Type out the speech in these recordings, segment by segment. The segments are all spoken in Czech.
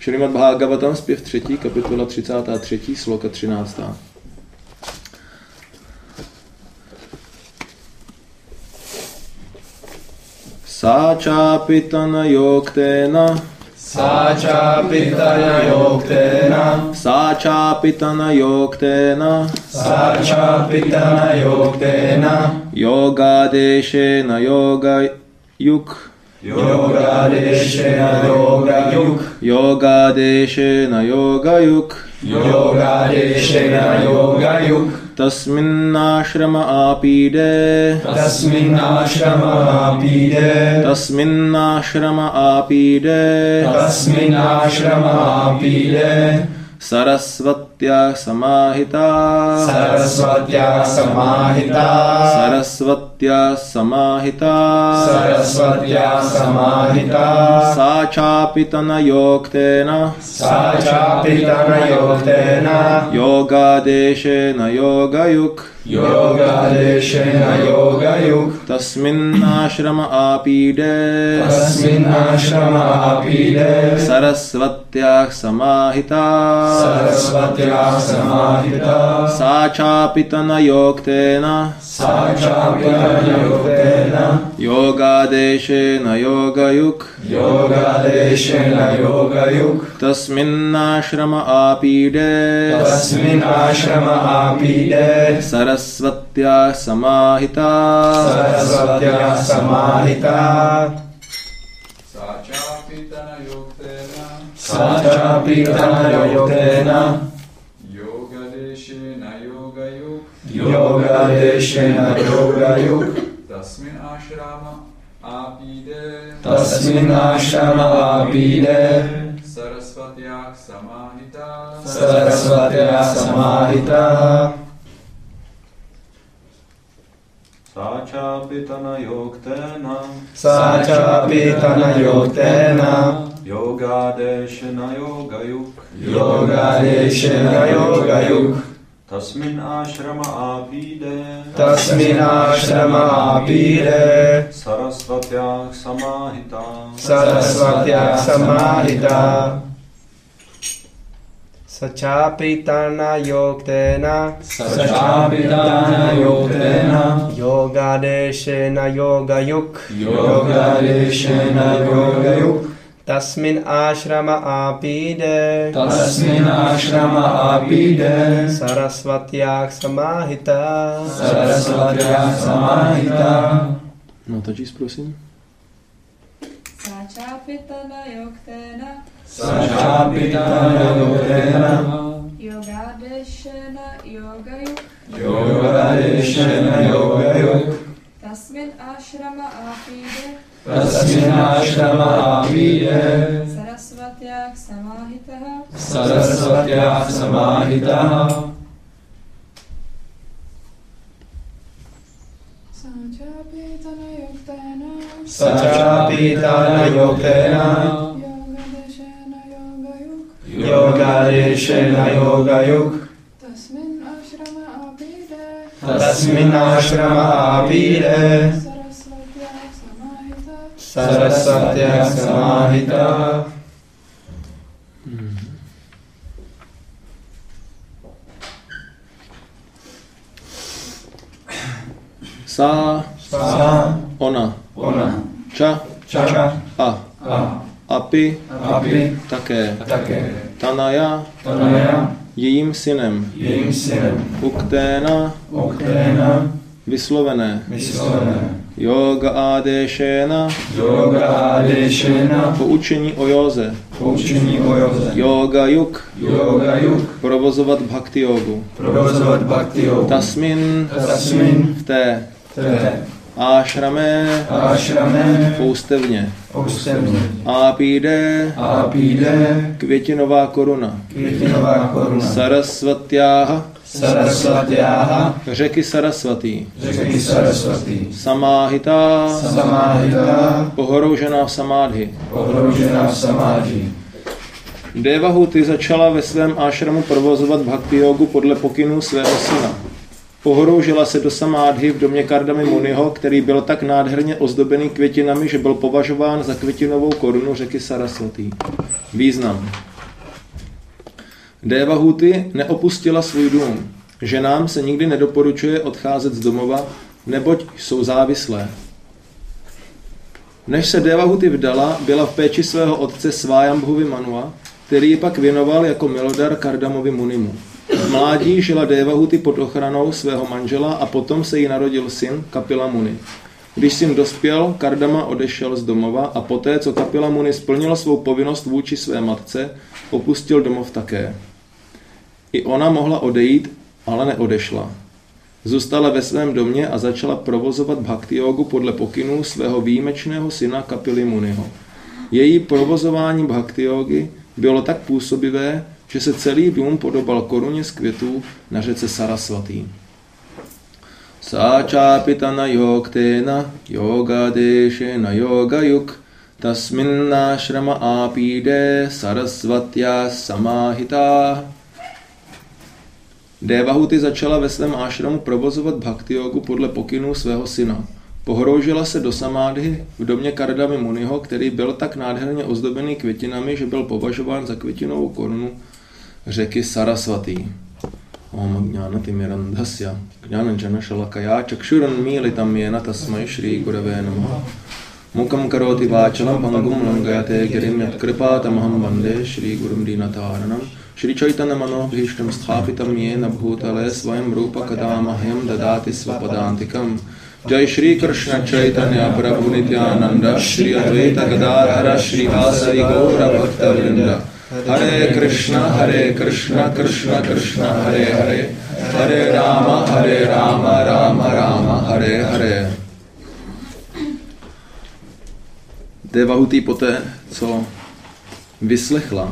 Šrimad Bhagavatam, zpěv 3, kapitola 33, sloka 13. Sáčápitana yoktena Sáčápitana yoktena Sáčápitana yoktena Sáčápitana yoktena Yogadeshena yogayuk Yogadeshena yogayuk Yogadeshena yogayuk Yogadeshena yogayuk Tasminnashrama apide Tasminnashrama apide Tasminnashrama apide Tasminnashrama apide Sarasvatya samahita Sarasvatya samahita Sarasvatya samahita Sarasvatya samahita Sáčápitana yoktena Sáčápitana yoktena Yogadeshena yogayuk Yogadeshena yogayuk Tasminnashrama apide Tasminnashrama apide Sarasvatya samahita Sarasvatya samahita Sáčápitana yoktena Sáčápitana yoktena Yogadeshena yogayuk Yogadeshena yogayuk Tasminnashrama apide Tasminnashrama apide Sarasvatya samahita Sarasvatya samahita Sáčápitana yoktena Sáčápitana yoktena Yogadeshena yogayuk Yogadeshena yogayuk Tasmin ashrama apide Tasminnashrama apide Sarasvatya samahita Sarasvatya samahita Sáčápitana yoktena Sáčápitana yoktena Yogadeshena yogayuk Yogadeshena yogayuk Tasmin ashrama apide Tasminnashrama apide Sarasvatya samahita Sarasvatya samahita Sačápitana yoktena Sačápitana yoktena Yogadeshena yogayuk Yogadeshena yogayuk Tasmin ashrama apide Tasminnashrama apide Sarasvatya samahita Sarasvatya samahita No, tačíš, prosím. Sáčápitana yoktena Sačápitana yoktena Yogadeshena yogayuk Yogadeshena yogayuk Tasmin ashrama apide Tasminnashrama apide Sarasvatya samahita Sarasvatya samahita Sáčápitana yoktena Sačápitana yoktena Yogadeshena yogayuk Yogadeshena yogayuk Tasminnashrama apide Tasminnashrama apide Sarasvatya samahita Sarasvatya samahita Sa, Sa ona, ona ča, Ča a, a api, Api také, také tanaya, Tanaya jejím synem, jejím synem ukténa, Okténa vyslovené, vyslovené yoga adeshena, Yogadeshena poučení o józe, poučení o józe yoga juk, Yogajuk provozovat bhakti jogu, provozovat bhakti jogu tasmin, Tasmin v té, té ášramé, Ašrame poustevně, Poustevně ápíde, Apide květinová koruna, Květinová koruna sarasvatjáha, Sarasvatjáha řeky Sarasvatý, řeky Sarasvatý samáhita, Samáhita pohoroužená v samádhi. ohroužená v samádži Devahuti začala ve svém ášramu provozovat bhakti jogu podle pokynů svého syna. Pohroužila se do samádhy v domě Kardamy Muniho, který byl tak nádherně ozdobený květinami, že byl považován za květinovou korunu řeky Sarasvatý. Význam. Devahuti neopustila svůj dům. Ženám se nikdy nedoporučuje odcházet z domova, neboť jsou závislé. Než se Devahuti vdala, byla v péči svého otce Svájambhuvi Manua, který ji pak věnoval jako milodar Kardamovi Munimu. V mládí žila Devahuti pod ochranou svého manžela a potom se jí narodil syn Kapila Muni. Když syn dospěl, Kardama odešel z domova a poté, co Kapila Muni splnil svou povinnost vůči své matce, opustil domov také. I ona mohla odejít, ale neodešla. Zůstala ve svém domě a začala provozovat bhakti jogu podle pokynů svého výjimečného syna Kapily Muniho. Její provozování bhakti jogy bylo tak působivé, že se celý dům podobal koruně z květů na řece Sarasvatý. Sáčápitana yoktena yogadešena yogayuk tasminnášrama ápíde sarasvatya samáhitá. Devahuti začala ve svém ášramu provozovat bhakti jogu podle pokynů svého syna. Pohroužila se do samádhy v domě Kardamy Muniho, který byl tak nádherně ozdobený květinami, že byl považován za květinovou korunu řeky Sarasvatý. Om Jnana Timirandhasya Jnananjana Shalakaya Chakshurunmilitam Yena Tasmai Shri Gurave Namaha Mukam Karoti Vachalam Pangum Langayate Girim Yatkripatamaham Vande Shri Gurum Dinataranam Shri Chaitanya Manobhishtam Sthapitam Yena Bhutale Svayam Rupa Kadamahyam Dadati Svapadantikam Jai Shri Krishna Chaitanya Prabhu Nityananda Shri Advaita Gadadhara Shri Vasari Gaura Bhakta Vrinda Hare Krishna, Krishna Krishna, Hare Hare, Hare Rama, Rama Rama, Hare Hare. Devahuti poté, co vyslechla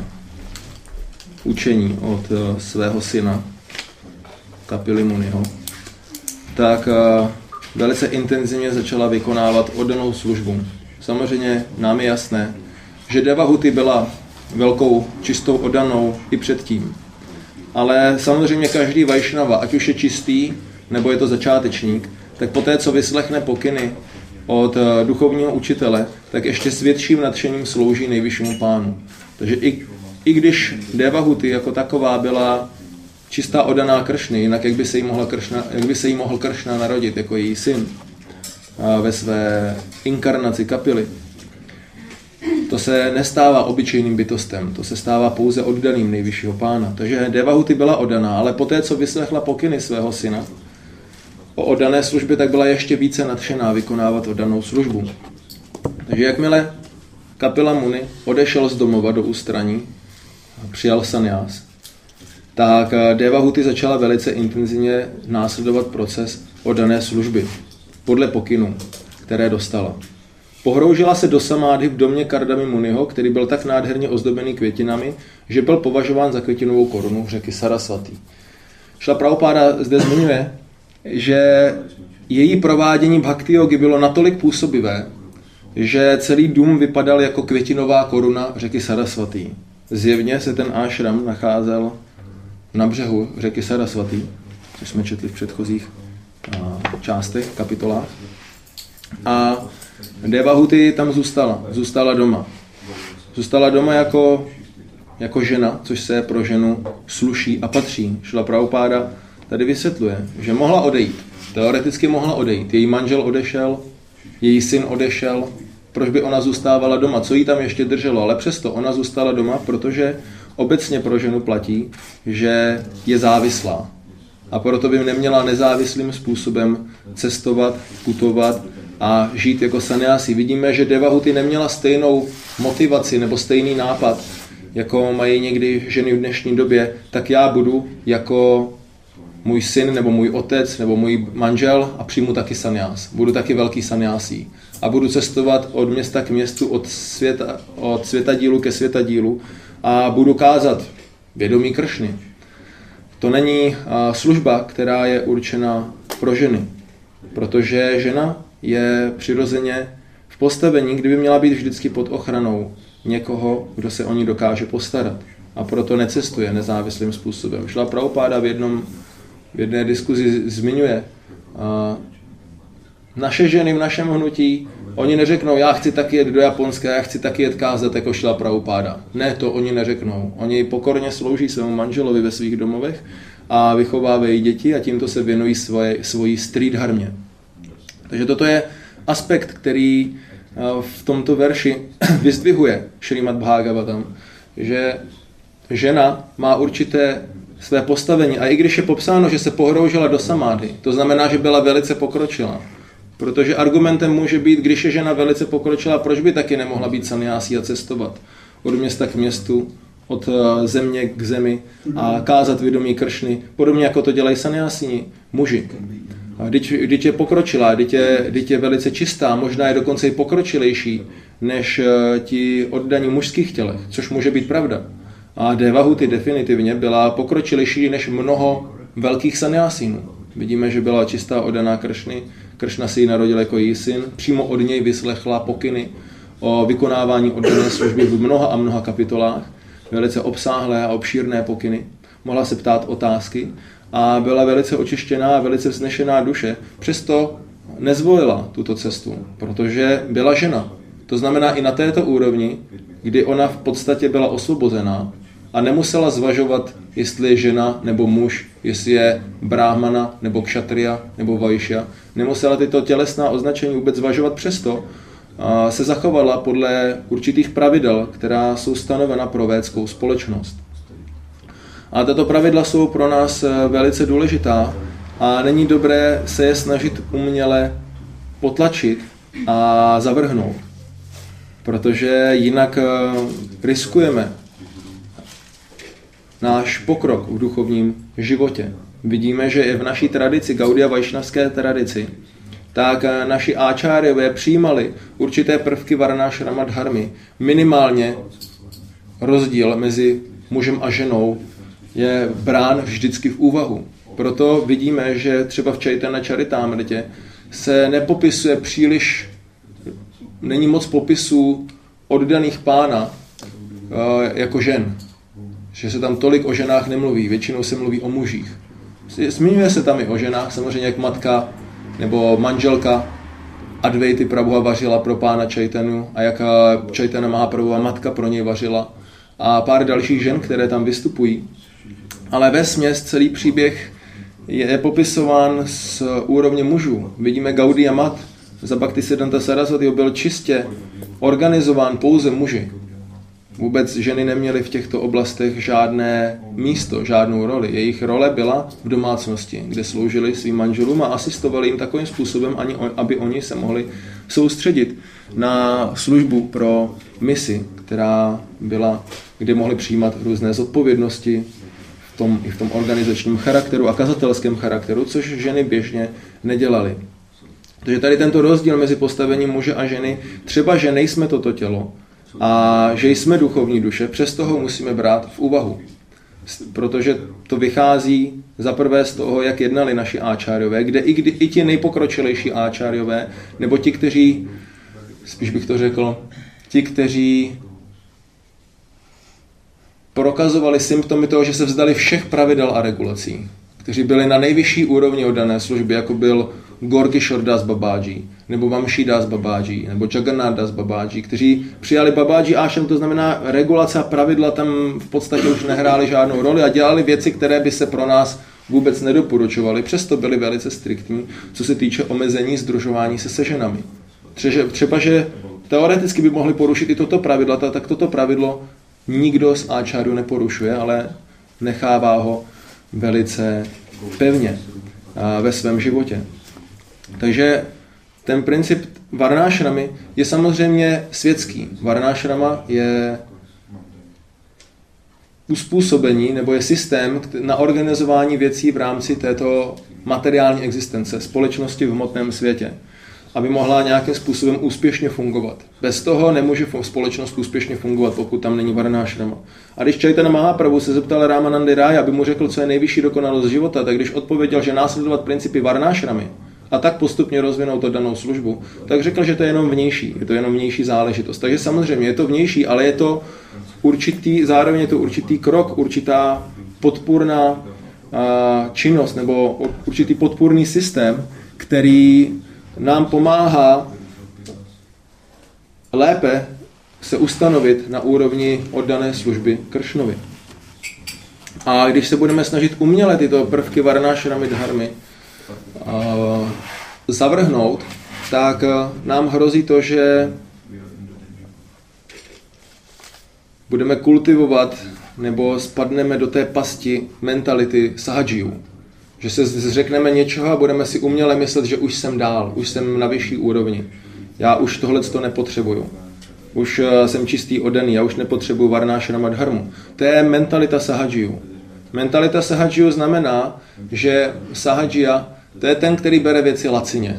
učení od svého syna Kapily Muniho, tak velice intenzivně začala vykonávat oddanou službu. Samozřejmě nám je jasné, že Devahuti byla velkou čistou oddanou i předtím. Ale samozřejmě každý vajšnava, ať už je čistý, nebo je to začátečník, tak poté, co vyslechne pokyny od duchovního učitele, tak ještě s větším nadšením slouží nejvyššímu pánu. Takže i když Devahuti jako taková byla čistá oddaná Kršny, jinak jak by se jí mohl Kršna narodit jako její syn ve své inkarnaci Kapily, to se nestává obyčejným bytostem, to se stává pouze oddaným nejvyššího pána. Takže Devahuti byla oddaná, ale poté, co vyslechla pokyny svého syna o oddané službě, tak byla ještě více nadšená vykonávat oddanou službu. Takže jakmile Kapila Muni odešel z domova do ústraní a přijal sanjás, tak Devahuti začala velice intenzivně následovat proces oddané služby podle pokynů, které dostala. Pohroužila se do samádhy v domě Kardamy Muniho, který byl tak nádherně ozdobený květinami, že byl považován za květinovou korunu řeky Sarasvatý. Šrila Prabhupáda zde zmiňuje, že její provádění bhakti jogy bylo natolik působivé, že celý dům vypadal jako květinová koruna řeky Sarasvatý. Zjevně se ten ášram nacházel na břehu řeky Sarasvatý, což jsme četli v předchozích částech, kapitolách. A Devahuti tam zůstala doma. Zůstala doma jako žena, což se pro ženu sluší a patří. Šrila Prabhupáda tady vysvětluje, že mohla odejít. Teoreticky mohla odejít. Její manžel odešel, její syn odešel. Proč by ona zůstávala doma? Co jí tam ještě drželo? Ale přesto ona zůstala doma, protože obecně pro ženu platí, že je závislá. A proto by neměla nezávislým způsobem cestovat, putovat a žít jako sannyási. Vidíme, že Devahuti neměla stejnou motivaci nebo stejný nápad, jako mají někdy ženy v dnešní době, tak já budu jako můj syn nebo můj otec nebo můj manžel a přijmu taky sannyás. Budu taky velký sannyásí. A budu cestovat od města k městu, od světadílu ke světadílu a budu kázat vědomí Kršny. To není služba, která je určena pro ženy, protože žena je přirozeně v postavení, kdyby měla být vždycky pod ochranou někoho, kdo se o ní dokáže postarat. A proto necestuje nezávislým způsobem. Šrila Prabhupáda v jedné diskuzi zmiňuje, naše ženy v našem hnutí Oni neřeknou, já chci taky jet do Japonska, já chci taky jet kázat jako Šrila Prabhupáda. Ne, to oni neřeknou. Oni pokorně slouží svému manželovi ve svých domovech a vychovávají děti a tímto se věnují svojí street dharmě. Takže toto je aspekt, který v tomto verši vyzdvihuje Šrímad Bhagavatam, že žena má určité své postavení a i když je popsáno, že se pohroužila do samádhy, to znamená, že byla velice pokročilá. Protože argumentem může být, když je žena velice pokročilá, proč by taky nemohla být sannyásí a cestovat od města k městu, od země k zemi a kázat vědomí Kršny, podobně jako to dělají sannyásíni, muži. A když je pokročilá, když je velice čistá, možná je dokonce i pokročilejší než ti oddaní mužských tělech, což může být pravda. A Devahuti definitivně byla pokročilejší než mnoho velkých sannyásínů. Vidíme, že byla čistá oddaná Kršny. Kršna si ji narodil jako její syn. Přímo od něj vyslechla pokyny o vykonávání oddané služby v mnoha a mnoha kapitolách. Velice obsáhlé a obšírné pokyny. Mohla se ptát otázky a byla velice očištěná a velice vznešená duše. Přesto nezvolila tuto cestu, protože byla žena. To znamená i na této úrovni, kdy ona v podstatě byla osvobozená a nemusela zvažovat, jestli je žena nebo muž, jestli je brahmana nebo kšatriya nebo vajšya. Nemusela tyto tělesná označení vůbec zvažovat, přesto se zachovala podle určitých pravidel, která jsou stanovena pro védskou společnost. A tato pravidla jsou pro nás velice důležitá a není dobré se je snažit uměle potlačit a zavrhnout, protože jinak riskujeme náš pokrok v duchovním životě. Vidíme, že i v naší tradici, Gaudiya Vajšnavské tradici, tak naši áčáryové přijímali určité prvky varnášrama dharmy. Minimálně rozdíl mezi mužem a ženou je brán vždycky v úvahu. Proto vidíme, že třeba v Chaitanya Charitamrtě se nepopisuje příliš, není moc popisů oddaných pána jako žen. Že se tam tolik o ženách nemluví, většinou se mluví o mužích. Zmiňuje se tam i o ženách, samozřejmě jak matka nebo manželka Advaity Prabhuva vařila pro pána Chaitanu a jak Chaitanya Mahaprabhuva matka pro něj vařila a pár dalších žen, které tam vystupují. Ale vesměs celý příběh je popisován z úrovně mužů. Vidíme Gaudiya Mat za Bhaktisiddhanta Sarasvatiho byl čistě organizován pouze muži. Vůbec ženy neměly v těchto oblastech žádné místo, žádnou roli. Jejich role byla v domácnosti, kde sloužili svým manželům a asistovali jim takovým způsobem, aby oni se mohli soustředit na službu pro misi, která byla, kde mohli přijímat různé zodpovědnosti i v tom organizačním charakteru a kazatelském charakteru, což ženy běžně nedělaly. Takže tady tento rozdíl mezi postavením muže a ženy, třeba, že nejsme toto tělo, a že jsme duchovní duše, přesto ho musíme brát v úvahu. Protože to vychází zaprvé z toho, jak jednali naši áčáryové, kde i ti nejpokročilejší áčáryové, nebo ti, kteří, spíš bych to řekl, ti, kteří prokazovali symptomy toho, že se vzdali všech pravidel a regulací, kteří byli na nejvyšší úrovni oddané služby, jako byl Gorkishore Das Babaji, nebo Vamshi Das Babaji, nebo Jagannath Das Babaji, kteří přijali Babaji Ashram, to znamená regulace a pravidla tam v podstatě už nehrály žádnou roli a dělali věci, které by se pro nás vůbec nedoporučovaly. Přesto byli velice striktní, co se týče omezení sdružování se ženami. Třeba, že teoreticky by mohli porušit i toto pravidlo, tak toto pravidlo nikdo z áčáru neporušuje, ale nechává ho velice pevně ve svém životě. Takže ten princip varnášramy je samozřejmě světský. Varnášrama je uspůsobení nebo je systém na organizování věcí v rámci této materiální existence, společnosti v hmotném světě, aby mohla nějakým způsobem úspěšně fungovat. Bez toho nemůže společnost úspěšně fungovat, pokud tam není varnášrama. A když Chaitanya Mahaprabhu se zeptal Ramanandy Rája, aby mu řekl, co je nejvyšší dokonalost života, tak když odpověděl, že následovat principy varnášramy a tak postupně rozvinout to danou službu, tak řekl, že to je jenom vnější, je to jenom vnější záležitost. Takže samozřejmě je to vnější, ale je to zároveň je to určitý krok, určitá podpůrná činnost nebo určitý podpůrný systém, který nám pomáhá lépe se ustanovit na úrovni oddané služby Kršnovi. A když se budeme snažit uměle tyto prvky varnášramy dharmy zavrhnout, tak nám hrozí to, že budeme kultivovat nebo spadneme do té pasti mentality sahajiyů. Že se zřekneme něčeho a budeme si uměle myslet, že už jsem dál, už jsem na vyšší úrovni. Já už tohleto nepotřebuju. Už jsem čistý oddaný, já už nepotřebuju varnášrama dharmu. To je mentalita sahajiyů. Mentalita sahajiyů znamená, že sahajiya to je ten, který bere věci lacině.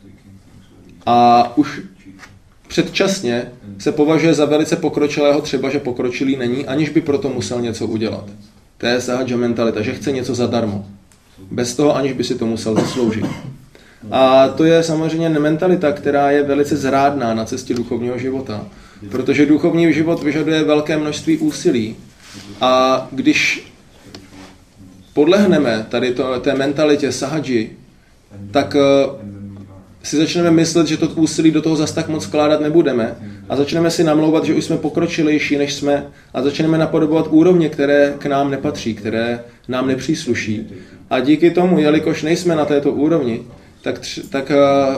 A už předčasně se považuje za velice pokročilého, třeba že pokročilý není, aniž by proto musel něco udělat. To je sahaja mentalita, že chce něco zadarmo. Bez toho, aniž by si to musel zasloužit. A to je samozřejmě mentalita, která je velice zrádná na cestě duchovního života. Protože duchovní život vyžaduje velké množství úsilí. A když podlehneme tady té mentalitě sahaji, tak si začneme myslet, že to úsilí do toho zas tak moc vkládat nebudeme a začneme si namlouvat, že už jsme pokročilejší, než jsme a začneme napodobovat úrovně, které k nám nepatří, které nám nepřísluší. A díky tomu, jelikož nejsme na této úrovni, tak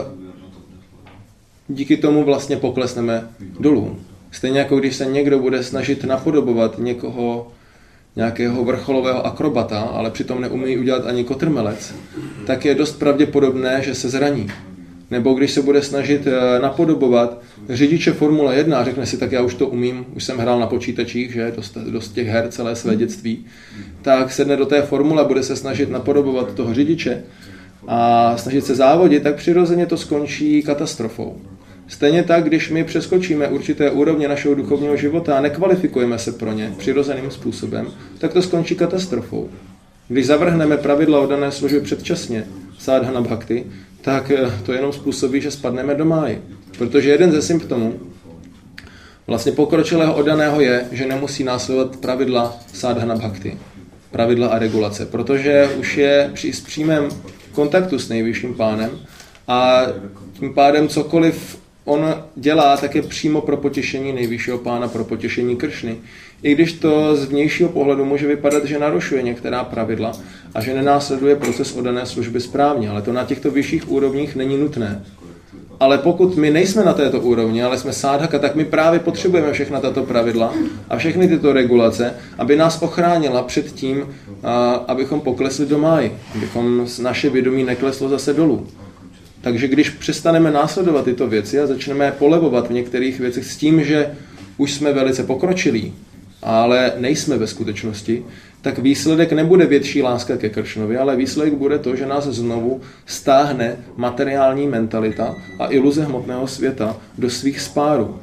díky tomu vlastně poklesneme dolů. Stejně jako když se někdo bude snažit napodobovat nějakého vrcholového akrobata, ale přitom neumí udělat ani kotrmelec, tak je dost pravděpodobné, že se zraní. Nebo když se bude snažit napodobovat řidiče Formule 1 a řekne si, tak já už to umím, už jsem hrál na počítačích, že dost těch her celé své dětství, tak sedne do té formule, bude se snažit napodobovat toho řidiče a snažit se závodit, tak přirozeně to skončí katastrofou. Stejně tak, když my přeskočíme určité úrovně našeho duchovního života a nekvalifikujeme se pro ně přirozeným způsobem, tak to skončí katastrofou. Když zavrhneme pravidla oddané služby předčasně, sadhana bhakti, tak to jenom způsobí, že spadneme do máji. Protože jeden ze symptomů vlastně pokročilého oddaného je, že nemusí následovat pravidla sadhana bhakti, pravidla a regulace, protože už je při přímém kontaktu s nejvyšším pánem a tím pádem cokoliv on dělá, tak je přímo pro potěšení nejvyššího pána, pro potěšení Kršny. I když to z vnějšího pohledu může vypadat, že narušuje některá pravidla a že nenásleduje proces oddané služby správně, ale to na těchto vyšších úrovních není nutné. Ale pokud my nejsme na této úrovni, ale jsme sádhaka, tak my právě potřebujeme všechna tato pravidla a všechny tyto regulace, aby nás ochránila před tím, abychom poklesli do máji, abychom naše vědomí nekleslo zase dolů. Takže když přestaneme následovat tyto věci a začneme polevovat v některých věcech s tím, že už jsme velice pokročilí, ale nejsme ve skutečnosti, tak výsledek nebude větší láska ke Kršnovi, ale výsledek bude to, že nás znovu stáhne materiální mentalita a iluze hmotného světa do svých spárů.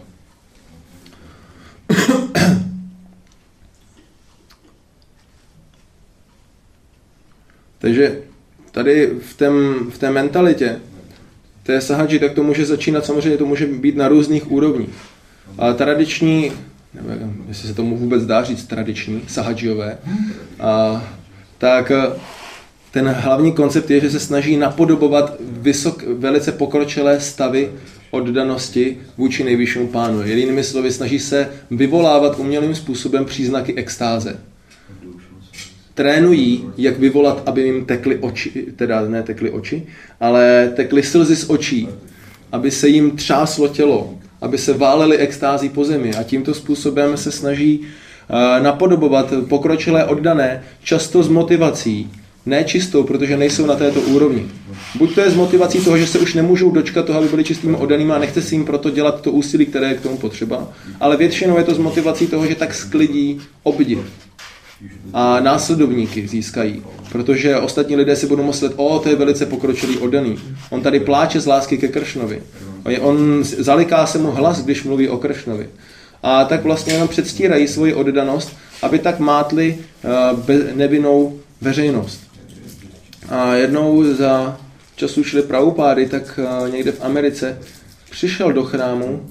Takže tady v té mentalitě té sahaji, tak to může začínat, samozřejmě to může být na různých úrovních. Ale tradiční, nevím, jestli se tomu vůbec dá říct tradiční, sahajijové, tak ten hlavní koncept je, že se snaží napodobovat velice pokročilé stavy oddanosti vůči nejvyššímu pánu. Jinými slovy, snaží se vyvolávat umělým způsobem příznaky extáze. Trénují, jak vyvolat, aby jim tekly oči, teda ne tekly oči, ale tekly slzy z očí, aby se jim třáslo tělo, aby se válely extází po zemi a tímto způsobem se snaží napodobovat pokročilé oddané, často s motivací, ne čistou, protože nejsou na této úrovni. Buď to je s motivací toho, že se už nemůžou dočkat toho, aby byli čistými oddanými a nechce si jim proto dělat to úsilí, které je k tomu potřeba, ale většinou je to s motivací toho, že tak sklidí obdiv. A následovníky získají, protože ostatní lidé si budou myslet, to je velice pokročilý oddaný. On tady pláče z lásky ke Kršnovi. On zaliká se mu hlas, když mluví o Kršnovi. A tak vlastně jenom předstírají svoji oddanost, aby tak mátli nevinnou veřejnost. A jednou za času šli Prabhupády, tak někde v Americe přišel do chrámu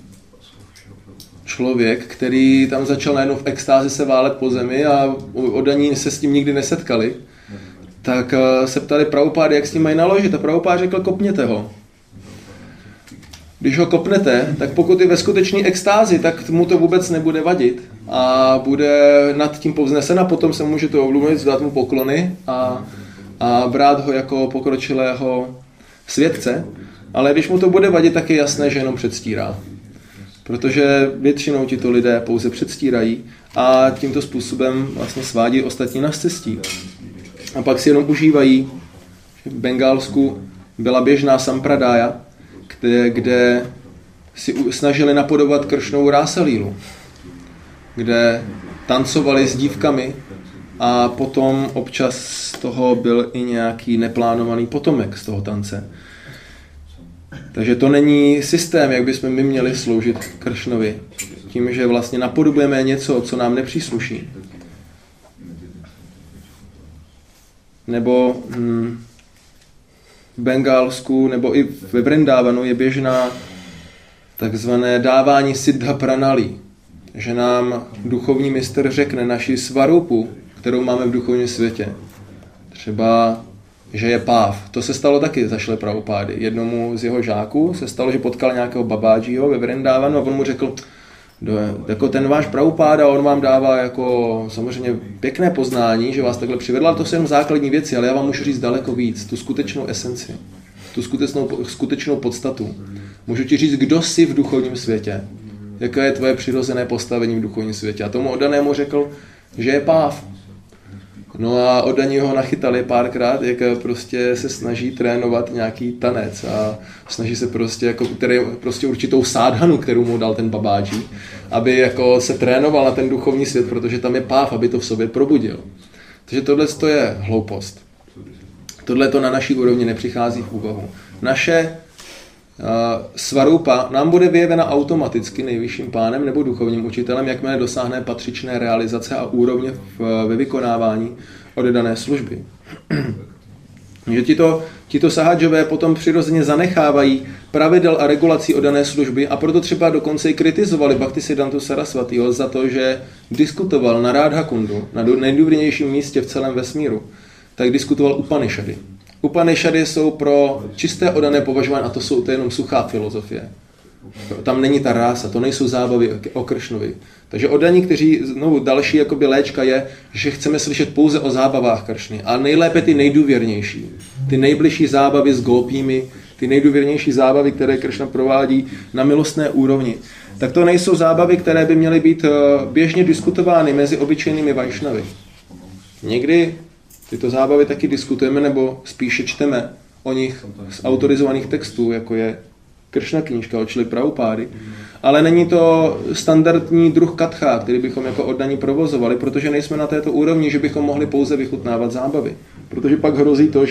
člověk, který tam začal najednou v extázi se válet po zemi a oddaní se s tím nikdy nesetkali, tak se ptali Prabhupády, jak s tím mají naložit. A Prabhupád řekl, kopněte ho. Když ho kopnete, tak pokud je ve skutečné extázi, tak mu to vůbec nebude vadit a bude nad tím povznesen a potom se můžete ovlivnit, dát mu poklony a brát ho jako pokročilého svědce. Ale když mu to bude vadit, tak je jasné, že jenom předstírá. Protože většinou tito lidé pouze předstírají a tímto způsobem vlastně svádí ostatní na scestí. A pak si jenom užívají. V Bengálsku byla běžná sampradája, kde si snažili napodobovat Kršnovu rásalílu, kde tancovali s dívkami a potom občas z toho byl i nějaký neplánovaný potomek z toho tance. Takže to není systém, jak bychom my měli sloužit Kršnovi. Tím, že vlastně napodobujeme něco, co nám nepřísluší. Nebo v Bengálsku nebo i ve Vrindávanu je běžná takzvané dávání siddha pranali, že nám duchovní mistr řekne naši svarupu, kterou máme v duchovním světě. Třeba, že je páv. To se stalo taky za Šrily Prabhupády. Jednomu z jeho žáků se stalo, že potkal nějakého babádžího ve Vrindávanu a on mu řekl, jako ten váš Prabhupáda, on vám dává jako samozřejmě pěkné poznání, že vás takhle přivedl, ale to jsou jenom základní věci, ale já vám můžu říct daleko víc, tu skutečnou esenci, tu skutečnou podstatu. Můžu ti říct, kdo jsi v duchovním světě, jaké je tvoje přirozené postavení v duchovním světě. A tomu oddanému řekl, že je páv. No a oddaní ho nachytali párkrát, jak prostě se snaží trénovat nějaký tanec a snaží se prostě, jako, prostě určitou sádhanu, kterou mu dal ten babáží, aby jako se trénoval na ten duchovní svět, protože tam je páv, aby to v sobě probudil. Takže tohle je hloupost. Tohle to na naší úrovni nepřichází v úvahu. Naše svarupa nám bude vyjevena automaticky nejvyšším pánem nebo duchovním učitelem, jakmile dosáhne patřičné realizace a úrovně ve vykonávání oddané služby. Že tito sahadžové potom přirozeně zanechávají pravidel a regulací oddané služby a proto třeba dokonce i kritizovali Bhaktisiddhantu Sarasvatiho za to, že diskutoval na Radha Kundu, na nejdůvěrnějším místě v celém vesmíru, tak diskutoval Upanishady. Upanishady jsou pro čisté oddané považování a to je jenom suchá filozofie. Tam není ta rása, to nejsou zábavy o Kršnovi. Takže oddaní, kteří, znovu další jakoby léčka je, že chceme slyšet pouze o zábavách Kršny. A nejlépe ty nejdůvěrnější. Ty nejbližší zábavy s gopími, ty nejdůvěrnější zábavy, které Kršna provádí na milostné úrovni. Tak to nejsou zábavy, které by měly být běžně diskutovány mezi obyčejnými vajšnavy. Někdy tyto zábavy taky diskutujeme, nebo spíše čteme o nich z autorizovaných textů, jako je Kršna knížka od Šrily Prabhupády, ale není to standardní druh katcha, který bychom jako oddaní provozovali, protože nejsme na této úrovni, že bychom mohli pouze vychutnávat zábavy. Protože pak hrozí to,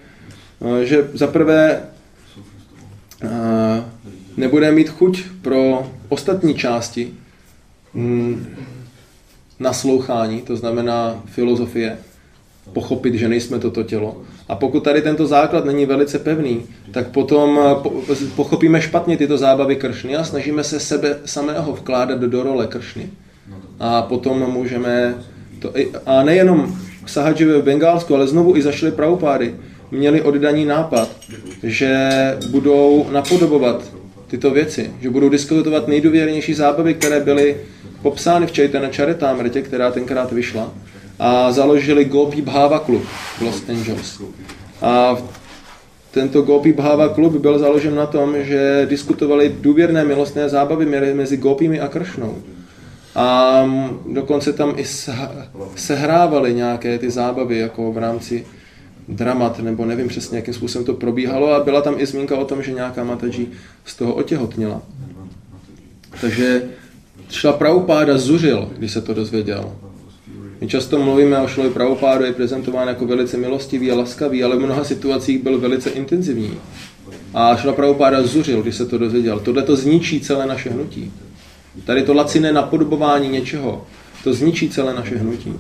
že zaprvé nebude mít chuť pro ostatní části naslouchání, to znamená filozofie, pochopit, že nejsme toto tělo. A pokud tady tento základ není velice pevný, tak potom pochopíme špatně tyto zábavy Kršny a snažíme se sebe samého vkládat do role Kršny. A potom můžeme, a nejenom sahadžové v Bengálsku, ale znovu i za Šrily Prabhupády měli oddaní nápad, že budou napodobovat tyto věci, že budou diskutovat nejdůvěrnější zábavy, které byly popsány v Chaitanya Charitamrtě, která tenkrát vyšla. A založili Gopi Bhava klub v Los Angeles. A tento Gopi Bhava klub byl založen na tom, že diskutovali důvěrné milostné zábavy mezi Gopimi a Kršnou. A dokonce tam i sehrávali nějaké ty zábavy jako v rámci dramat, nebo nevím přesně, jakým způsobem to probíhalo. A byla tam i zmínka o tom, že nějaká mataží z toho otěhotněla. Takže Šrila Prabhupáda zuřil, když se to dozvěděl. My často mluvíme o Šrily Prabhupádu, je prezentován jako velice milostivý a laskavý, ale v mnoha situacích byl velice intenzivní. A Šrila Prabhupáda zuřil, když se to dozvěděl. Tohle to zničí celé naše hnutí. Tady to laciné napodobování něčeho, to zničí celé naše hnutí.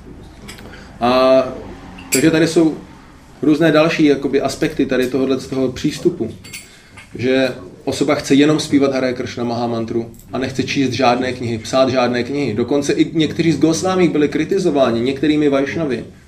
A takže tady jsou různé další jakoby, aspekty tady toho přístupu. Že osoba chce jenom zpívat Hare Kršna Mahamantru a nechce číst žádné knihy, psát žádné knihy. Dokonce i někteří z Gosvámích byli kritizováni některými vajšnavy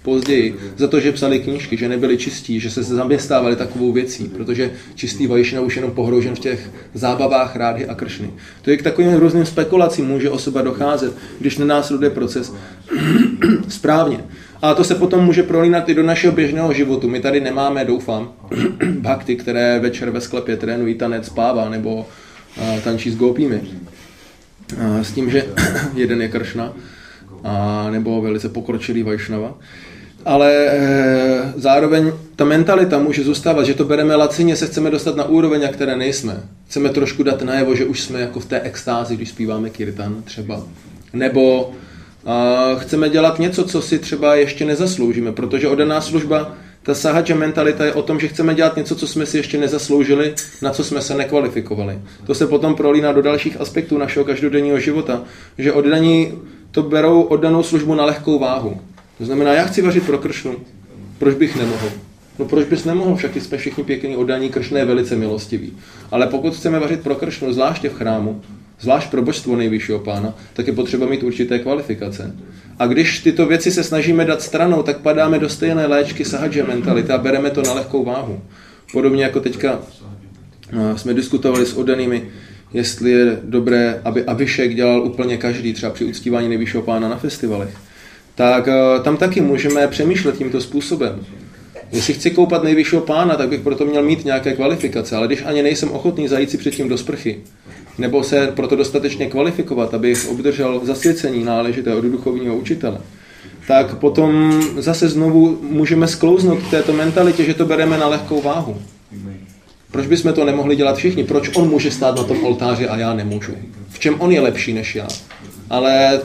později za to, že psali knížky, že nebyli čistí, že se zaměstnávali takovou věcí, protože čistý Vajšnava už jenom pohroužen v těch zábavách Rádhy a Kršny. To je k takovým různým spekulacím může osoba docházet, když nenásleduje proces správně. A to se potom může prolínat i do našeho běžného životu. My tady nemáme, doufám, bhakty, které večer ve sklepě trénují tanec páva nebo tančí s gópími. S tím, že jeden je Kršna, nebo velice pokročilý Vajšnava. Ale zároveň ta mentalita může zůstávat, že to bereme lacině, se chceme dostat na úroveň, na které nejsme. Chceme trošku dát najevo, že už jsme jako v té extázi, když zpíváme kirtan třeba. Nebo chceme dělat něco, co si třeba ještě nezasloužíme, protože oddaná služba, ta sahaja mentalita je o tom, že chceme dělat něco, co jsme si ještě nezasloužili, na co jsme se nekvalifikovali. To se potom prolíná do dalších aspektů našeho každodenního života, že oddaní to berou oddanou službu na lehkou váhu. To znamená, já chci vařit pro Kršnu, proč bych nemohl? No proč bys nemohl, však jsme všichni pěkný oddaní, Kršna je velice milostivý. Ale pokud chceme vařit pro Kršnu, zvláště v chrámu, zvlášť pro božstvo nejvyššího pána, tak je potřeba mít určité kvalifikace. A když tyto věci se snažíme dát stranou, tak padáme do stejné léčky sahaja mentality a bereme to na lehkou váhu. Podobně jako teďka jsme diskutovali s oddanými, jestli je dobré, aby Abhišek dělal úplně každý, třeba při uctívání nejvyššího pána na festivalech. Tak tam taky můžeme přemýšlet tímto způsobem. Jestli chci koupat nejvyššího pána, tak bych proto měl mít nějaké kvalifikace, ale když ani nejsem ochotný zajít si předtím do sprchy, nebo se proto dostatečně kvalifikovat, abych obdržel zasvěcení náležité od duchovního učitele, tak potom zase znovu můžeme sklouznout k této mentalitě, že to bereme na lehkou váhu. Proč bychom to nemohli dělat všichni? Proč on může stát na tom oltáři a já nemůžu? V čem on je lepší než já? Ale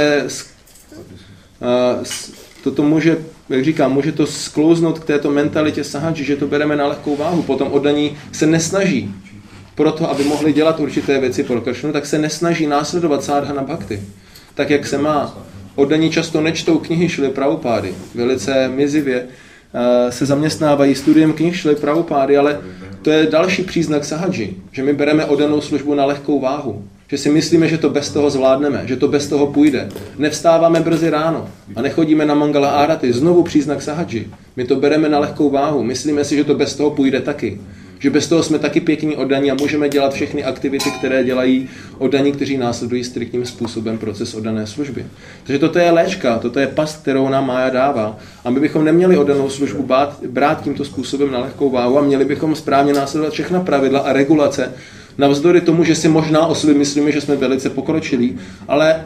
toto může, jak říkám, může to sklouznout k této mentalitě sahaji, že to bereme na lehkou váhu. Potom oddaní se nesnaží proto, aby mohli dělat určité věci pro Kršnu, tak se nesnaží následovat sádhana bhakti. Tak, jak se má. Oddaní často nečtou knihy Šrily Prabhupády. Velice mizivě se zaměstnávají studiem knih Šrily Prabhupády, ale to je další příznak sahaji, že my bereme oddanou službu na lehkou váhu. Že si myslíme, že to bez toho zvládneme, že to bez toho půjde. Nevstáváme brzy ráno a nechodíme na mangala áraty. Znovu příznak sahaji. My to bereme na lehkou váhu. Myslíme si, že to bez toho půjde taky. Že bez toho jsme taky pěkní oddaní a můžeme dělat všechny aktivity, které dělají oddaní, kteří následují striktním způsobem proces oddané služby. Takže toto je léčka, toto je past, kterou nám mája dává. A my bychom neměli oddanou službu brát tímto způsobem na lehkou váhu a měli bychom správně následovat všechna pravidla a regulace, navzdory tomu, že si možná o sobě myslíme, že jsme velice pokročilí, ale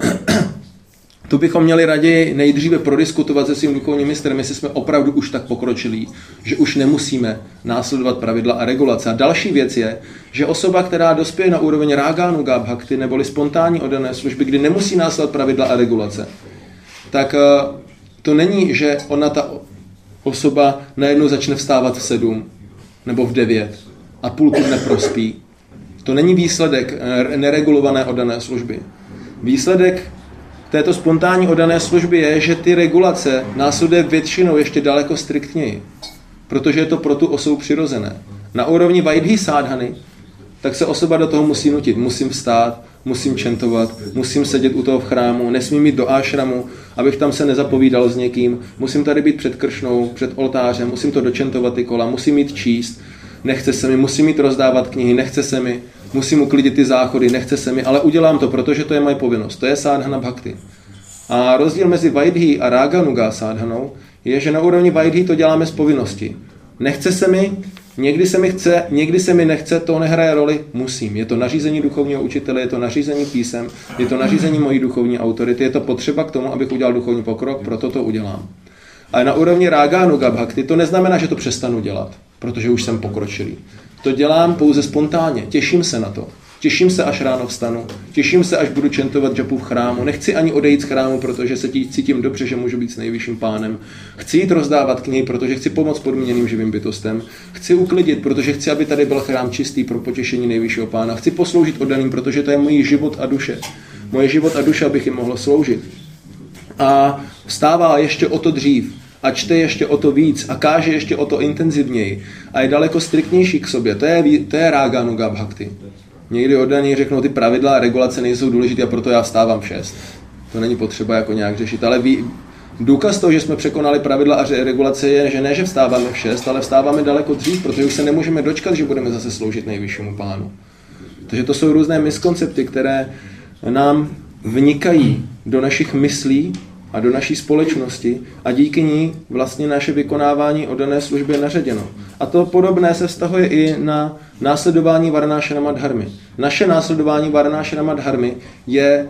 tu bychom měli raději nejdříve prodiskutovat se svým duchovním mistrem, jestli jsme opravdu už tak pokročilí, že už nemusíme následovat pravidla a regulace. A další věc je, že osoba, která dospěje na úroveň rágánuga bhakti, neboli spontánní oddané služby, kdy nemusí následovat pravidla a regulace, tak to není, že ona ta osoba najednou začne vstávat v 7 nebo v 9 a půlku dne prospí. To není výsledek neregulované oddané služby. Výsledek této spontánní oddané služby je, že ty regulace následuje většinou ještě daleko striktněji, protože je to pro tu osobu přirozené. Na úrovni vaidhi sádhany, tak se osoba do toho musí nutit. Musím vstát, musím čentovat, musím sedět u toho v chrámu, nesmím jít do ášramu, abych tam se nezapovídal s někým, musím tady být před Kršnou, před oltářem, musím to dočentovat ty kola, musím jít číst, nechce se mi, musím jít rozdávat knihy, nechce se mi, musím uklidit ty záchody, nechce se mi, ale udělám to, protože to je moje povinnost. To je sádhana bhakti. A rozdíl mezi vaidhi a ráganuga sádhanou je, že na úrovni vaidhi to děláme z povinnosti. Nechce se mi, někdy se mi chce, někdy se mi nechce, to nehraje roli, musím. Je to nařízení duchovního učitele, je to nařízení písem, je to nařízení mojí duchovní autority, je to potřeba k tomu, abych udělal duchovní pokrok, proto to udělám. Ale na úrovni ráganuga bhakti to neznamená, že to přestanu dělat, protože už jsem pokročilý. To dělám pouze spontánně, těším se na to. Těším se, až ráno vstanu, těším se, až budu čentovat japu v chrámu, nechci ani odejít z chrámu, protože se cítím dobře, že můžu být s nejvyšším pánem. Chci jít rozdávat knihy, protože chci pomoct podmíněným živým bytostem. Chci uklidit, protože chci, aby tady byl chrám čistý pro potěšení nejvyššího pána. Chci posloužit oddaným, protože to je můj život a duše. Moje život a duše, abych jim mohl sloužit. A vstává ještě o to dřív. A čte ještě o to víc a káže ještě o to intenzivněji a je daleko striktnější k sobě. To je ráganuga bhakti. Někdy oddaní řeknou, ty pravidla a regulace nejsou důležité a proto já vstávám v 6. To není potřeba jako nějak řešit, ale Důkaz toho, že jsme překonali pravidla a regulace je, že ne, že vstáváme v 6, ale vstáváme daleko dřív, protože už se nemůžeme dočkat, že budeme zase sloužit nejvyššímu Pánu. Takže to jsou různé miskoncepty, které nám vnikají do našich myslí a do naší společnosti a díky ní vlastně naše vykonávání oddané služby je naředěno. A to podobné se vztahuje i na následování Varnášrama dharmy. Naše následování Varnášrama dharmy je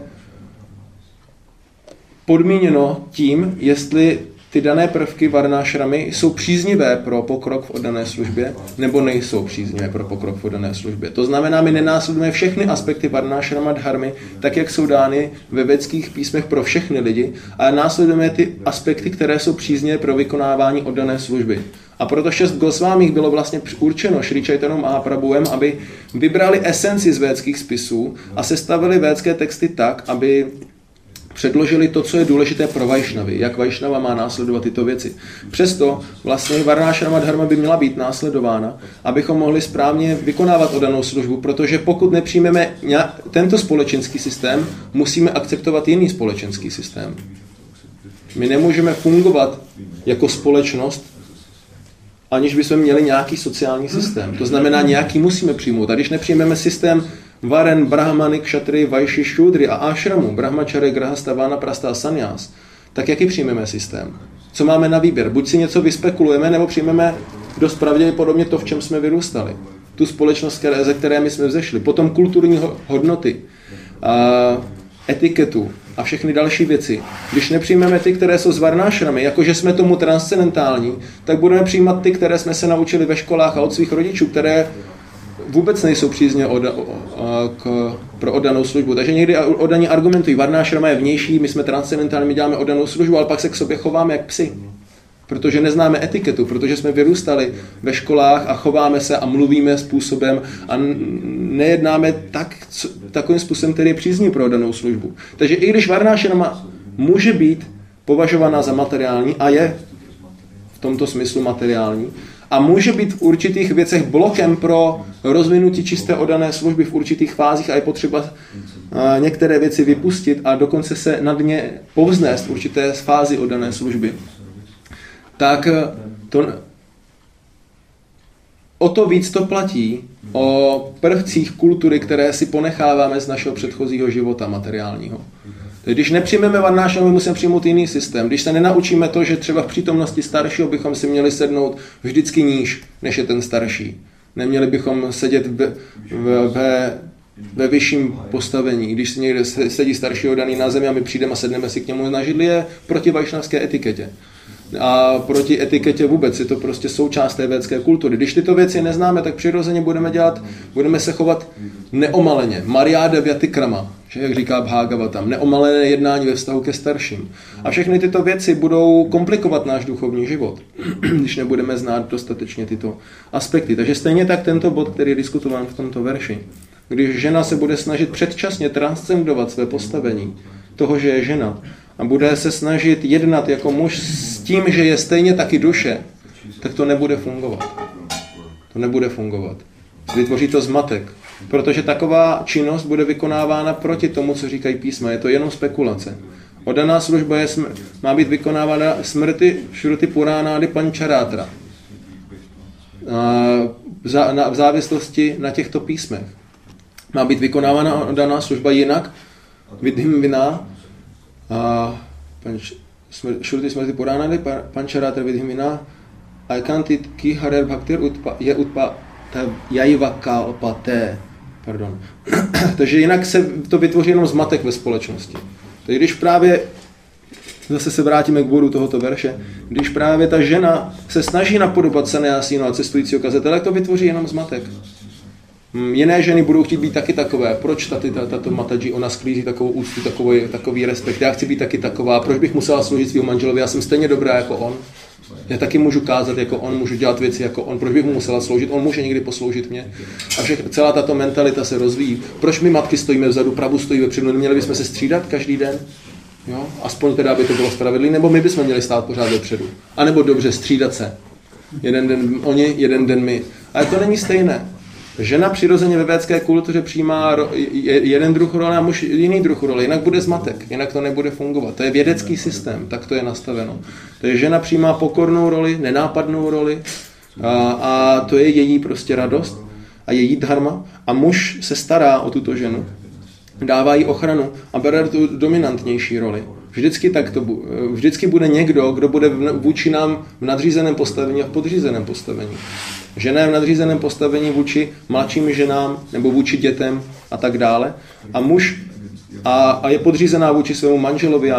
podmíněno tím, jestli ty dané prvky varnášramy jsou příznivé pro pokrok v oddané službě, nebo nejsou příznivé pro pokrok v oddané službě. To znamená, my nenásledujeme všechny aspekty varnášrama dharmy, tak jak jsou dány ve védských písmech pro všechny lidi, ale následujeme ty aspekty, které jsou příznivé pro vykonávání oddané služby. A proto 6 Gosvámích bylo vlastně určeno Šrí Čajtanou Mahaprabhuem, aby vybrali esenci z védských spisů a sestavili védské texty tak, aby předložili to, co je důležité pro Vajšnavy, jak Vajšnava má následovat tyto věci. Přesto vlastně Varnášrama dharma by měla být následována, abychom mohli správně vykonávat oddanou službu, protože pokud nepřijmeme tento společenský systém, musíme akceptovat jiný společenský systém. My nemůžeme fungovat jako společnost, aniž bychom měli nějaký sociální systém. To znamená, nějaký musíme přijmout. A když nepřijmeme systém Varen, Brahmany, Kšatry, Vajši, Šudry a Ashramu, Brahmačary, Grahasta, Vanaprasta a Sannyas, tak jaký přijmeme systém? Co máme na výběr? Buď si něco vyspekulujeme, nebo přijmeme dost pravděpodobně to, v čem jsme vyrůstali. Tu společnost, ze které my jsme vzešli. Potom kulturní hodnoty, etiketu a všechny další věci. Když nepřijmeme ty, které jsou s varnášramy, jakože jsme tomu transcendentální, tak budeme přijímat ty, které jsme se naučili ve školách a od svých rodičů, které vůbec nejsou přízně pro oddanou službu. Takže někdy oddaní argumentují, varnášrama je vnější, my jsme transcendentální, my děláme oddanou službu, ale pak se k sobě chováme jak psi. Protože neznáme etiketu, protože jsme vyrůstali ve školách a chováme se a mluvíme způsobem a nejednáme takovým způsobem, který je příznivý pro oddanou službu. Takže i když varnášrama může být považovaná za materiální a je v tomto smyslu materiální, a může být v určitých věcech blokem pro rozvinutí čisté oddané služby v určitých fázích a je potřeba některé věci vypustit a dokonce se nad ně povznést v určité fázi oddané služby. Tak o to víc to platí o prvcích kultury, které si ponecháváme z našeho předchozího života materiálního. Když nepřijmeme varnášramu, musíme přijmout jiný systém. Když se nenaučíme to, že třeba v přítomnosti staršího bychom si měli sednout vždycky níž, než je ten starší. Neměli bychom sedět ve vyšším postavení. Když si někde sedí staršího daný na zemi a my přijdeme a sedneme si k němu na židli, je proti vajšnavské etiketě. A proti etiketě vůbec, je to prostě součást té védské kultury. Když tyto věci neznáme, tak přirozeně budeme se chovat neomaleně. Mariáda vyatikrama, jak říká Bhagavatam, neomalené jednání ve vztahu ke starším. A všechny tyto věci budou komplikovat náš duchovní život, když nebudeme znát dostatečně tyto aspekty. Takže stejně tak tento bod, který je diskutován v tomto verši. Když žena se bude snažit předčasně transcendovat své postavení toho, že je žena, a bude se snažit jednat jako muž s tím, že je stejně taky duše, tak to nebude fungovat. To nebude fungovat. Vytvoří to zmatek. Protože taková činnost bude vykonávána proti tomu, co říkají písma. Je to jenom spekulace. Oddaná služba má být vykonávána smrti šruti puránády pančarátra. V závislosti na těchto písmech. Má být vykonávána oddaná služba jinak, vidhim viná, šruti smrti puránády pančarátra vidhim viná, aikantit ki harer bhaktir je jaivakalpaté. Pardon. Takže jinak se to vytvoří jenom zmatek ve společnosti. Takže když právě, zase se vrátíme k bodu tohoto verše, když právě ta žena se snaží napodobovat sannyásínu a cestujícího kazatele, to vytvoří jenom zmatek. Jiné ženy budou chtít být taky takové. Proč tato Mataji, ona sklízí takovou úctu, takový respekt. Já chci být taky taková. Proč bych musela sloužit svýmu manželovi? Já jsem stejně dobrá jako on. Já taky můžu kázat jako on, můžu dělat věci jako on. Proč bych mu musela sloužit? On může někdy posloužit mě. A celá tato mentalita se rozvíjí. Proč my matky stojíme vzadu, Prabhu stojí vepředu? Neměli bychom se střídat každý den? Jo? Aspoň teda, aby to bylo spravedlivé. Nebo my bychom měli stát pořád vepředu. A nebo dobře, střídat se. Jeden den oni, jeden den my. Ale to není stejné. Žena přirozeně ve védské kultuře přijímá jeden druh role a muž jiný druh role, jinak bude zmatek, jinak to nebude fungovat. To je vědecký systém, tak to je nastaveno. Takže žena přijímá pokornou roli, nenápadnou roli a to je její prostě radost a její dharma a muž se stará o tuto ženu, dává jí ochranu a bere tu dominantnější roli. Vždycky bude někdo, kdo bude vůči nám v nadřízeném postavení a v podřízeném postavení. Žena je v nadřízeném postavení vůči mladším ženám nebo vůči dětem a tak dále. A muž a je podřízená vůči svému manželovi.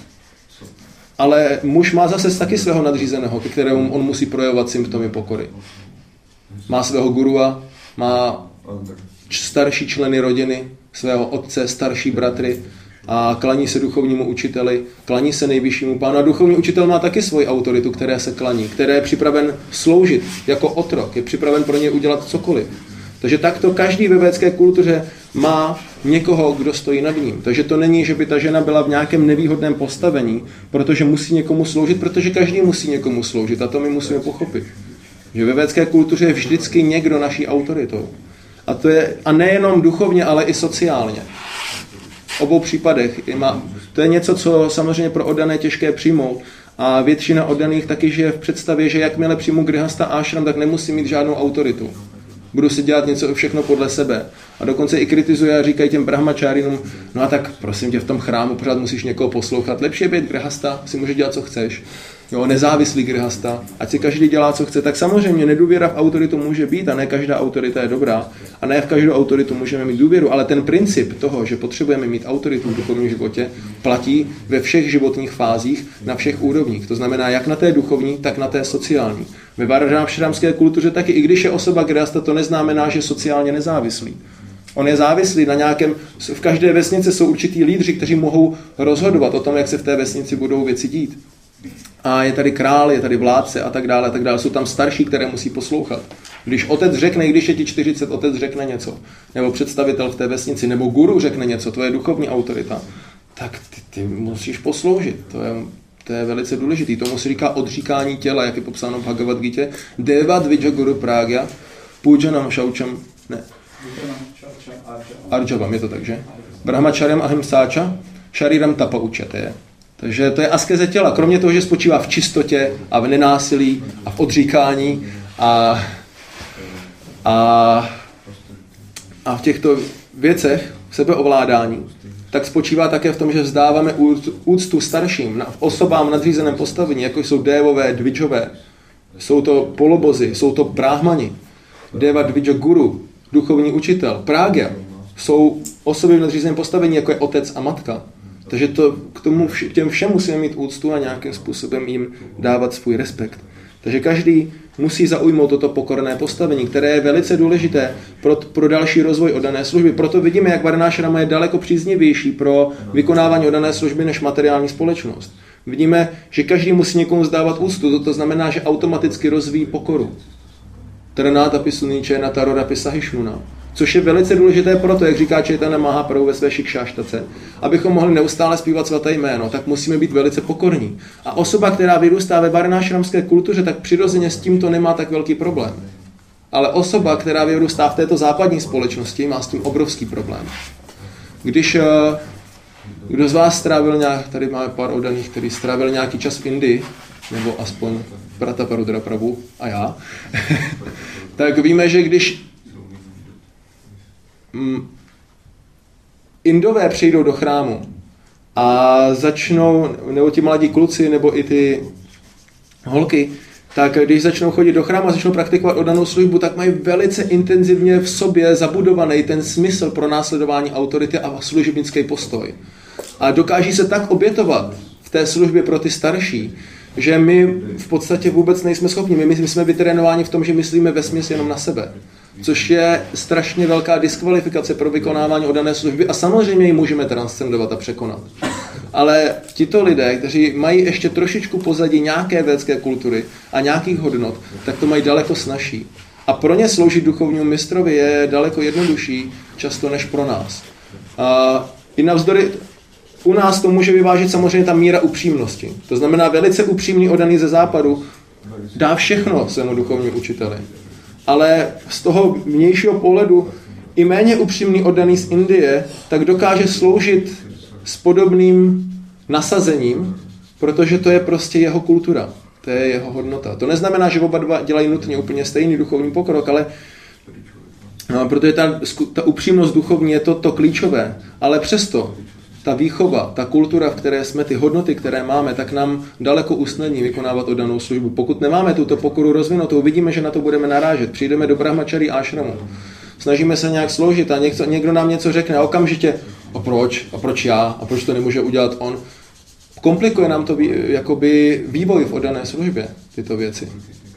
Ale muž má zase taky svého nadřízeného, ke kterému on musí projevovat symptomy pokory. Má svého gurua, má starší členy rodiny, svého otce, starší bratry a klaní se duchovnímu učiteli, klaní se nejvyššímu pánu. A duchovní učitel má taky svoji autoritu, které se klaní, které je připraven sloužit jako otrok, je připraven pro něj udělat cokoliv. Takže takto každý ve védské kultuře má někoho, kdo stojí nad ním. Takže to není, že by ta žena byla v nějakém nevýhodném postavení, protože musí někomu sloužit, protože každý musí někomu sloužit a to my musíme pochopit. Že ve védské kultuře je vždycky někdo naší autoritou. A nejenom duchovně, ale i sociálně. V obou případech. To je něco, co samozřejmě pro oddané je těžké přijmout. A většina oddaných taky žije v představě, že jakmile přijmu grihasta ashram, tak nemusí mít žádnou autoritu. Budu si dělat něco všechno podle sebe. A dokonce i kritizuje a říkají těm brahmačárinům, no a tak prosím tě, v tom chrámu pořád musíš někoho poslouchat. Lepší je být grihasta, si může dělat, co chceš. Jo, nezávislý grihasta, ať si každý dělá, co chce. Tak samozřejmě nedůvěra v autoritu může být a ne každá autorita je dobrá. A ne v každou autoritu můžeme mít důvěru, ale ten princip toho, že potřebujeme mít autoritu v duchovním životě, platí ve všech životních fázích, na všech úrovních. To znamená jak na té duchovní, tak na té sociální. Ve varnášramské kultuře taky, i když je osoba grihasta, to neznamená, že je sociálně nezávislý. On je závislý na nějakém, v každé vesnici jsou určitý lídři, kteří mohou rozhodovat o tom, jak se v té vesnici budou věci dít. A je tady král, je tady vládce a tak dále, a tak dále. Jsou tam starší, které musí poslouchat. Když otec řekne, když je ti 40, otec řekne něco, nebo představitel v té vesnici, nebo guru řekne něco, to je duchovní autorita, tak ty musíš posloužit. To je velice důležitý. Tomu se říká odříkání těla, jak je popsáno v Bhagavad Gita. Deva dvija guru pragya, pujanam shaucham, ne. Arjavam, je to tak, že? Brahmacharyam ahimsáča, shariram tapa učate. Takže to je askeze těla. Kromě toho, že spočívá v čistotě a v nenásilí a v odříkání a v těchto věcech sebeovládání, tak spočívá také v tom, že vzdáváme úctu starším, osobám v nadřízeném postavení, jako jsou dévové, dvidžové, jsou to polobozy, jsou to bráhmani, deva dvidža guru, duchovní učitel, prágya, jsou osoby v nadřízeném postavení, jako je otec a matka. Takže těm všem musíme mít úctu a nějakým způsobem jim dávat svůj respekt. Takže každý musí zaujmout toto pokorné postavení, které je velice důležité pro další rozvoj oddané služby. Proto vidíme, jak varnášrama je daleko příznivější pro vykonávání oddané služby než materiální společnost. Vidíme, že každý musí někomu vzdávat úctu, to znamená, že automaticky rozvíjí pokoru. Trnátapi suníčena tarorapi sahišnuna. Což je velice důležité proto, jak říká Chaitanya Mahaprabhu ve své šikšáštace. Abychom mohli neustále zpívat svaté jméno, tak musíme být velice pokorní. A osoba, která vyrůstá ve varnášramské kultuře, tak přirozeně s tímto nemá tak velký problém. Ale osoba, která vyrůstá v této západní společnosti, má s tím obrovský problém. Když kdo z vás strávil tady máme pár oddaných, který strávil nějaký čas v Indii, nebo aspoň Prataparudra Prabhu a já, tak víme, že když Indové přijdou do chrámu a začnou, nebo ti mladí kluci, nebo i ty holky, tak když začnou chodit do chrámu a začnou praktikovat oddanou službu, tak mají velice intenzivně v sobě zabudovaný ten smysl pro následování autority a služebnický postoj. A dokáží se tak obětovat v té službě pro ty starší, že my v podstatě vůbec nejsme schopni. My jsme vytrénováni v tom, že myslíme vesměs jenom na sebe. Což je strašně velká diskvalifikace pro vykonávání oddané služby a samozřejmě ji můžeme transcendovat a překonat. Ale tito lidé, kteří mají ještě trošičku pozadí nějaké védské kultury a nějakých hodnot, tak to mají daleko snazší. A pro ně sloužit duchovnímu mistrovi je daleko jednodušší často než pro nás. A i navzdory u nás to může vyvážit samozřejmě ta míra upřímnosti. To znamená, velice upřímný oddaný ze západu dá všechno svému duchovnímu učiteli. ale z toho vnějšího pohledu i méně upřímný oddaný z Indie, tak dokáže sloužit s podobným nasazením, protože to je prostě jeho kultura, to je jeho hodnota. To neznamená, že oba dva dělají nutně úplně stejný duchovní pokrok, ale protože ta upřímnost duchovní je to klíčové, ale přesto ta výchova, ta kultura, v které jsme, ty hodnoty, které máme, tak nám daleko usnadní vykonávat oddanou službu. Pokud nemáme tuto pokoru rozvinutou, vidíme, že na to budeme narážet. Přijdeme do brahmačari ashramu, snažíme se nějak sloužit a někdo nám něco řekne a okamžitě, a proč já, a proč to nemůže udělat on. Komplikuje nám to jakoby vývoj v oddané službě, tyto věci.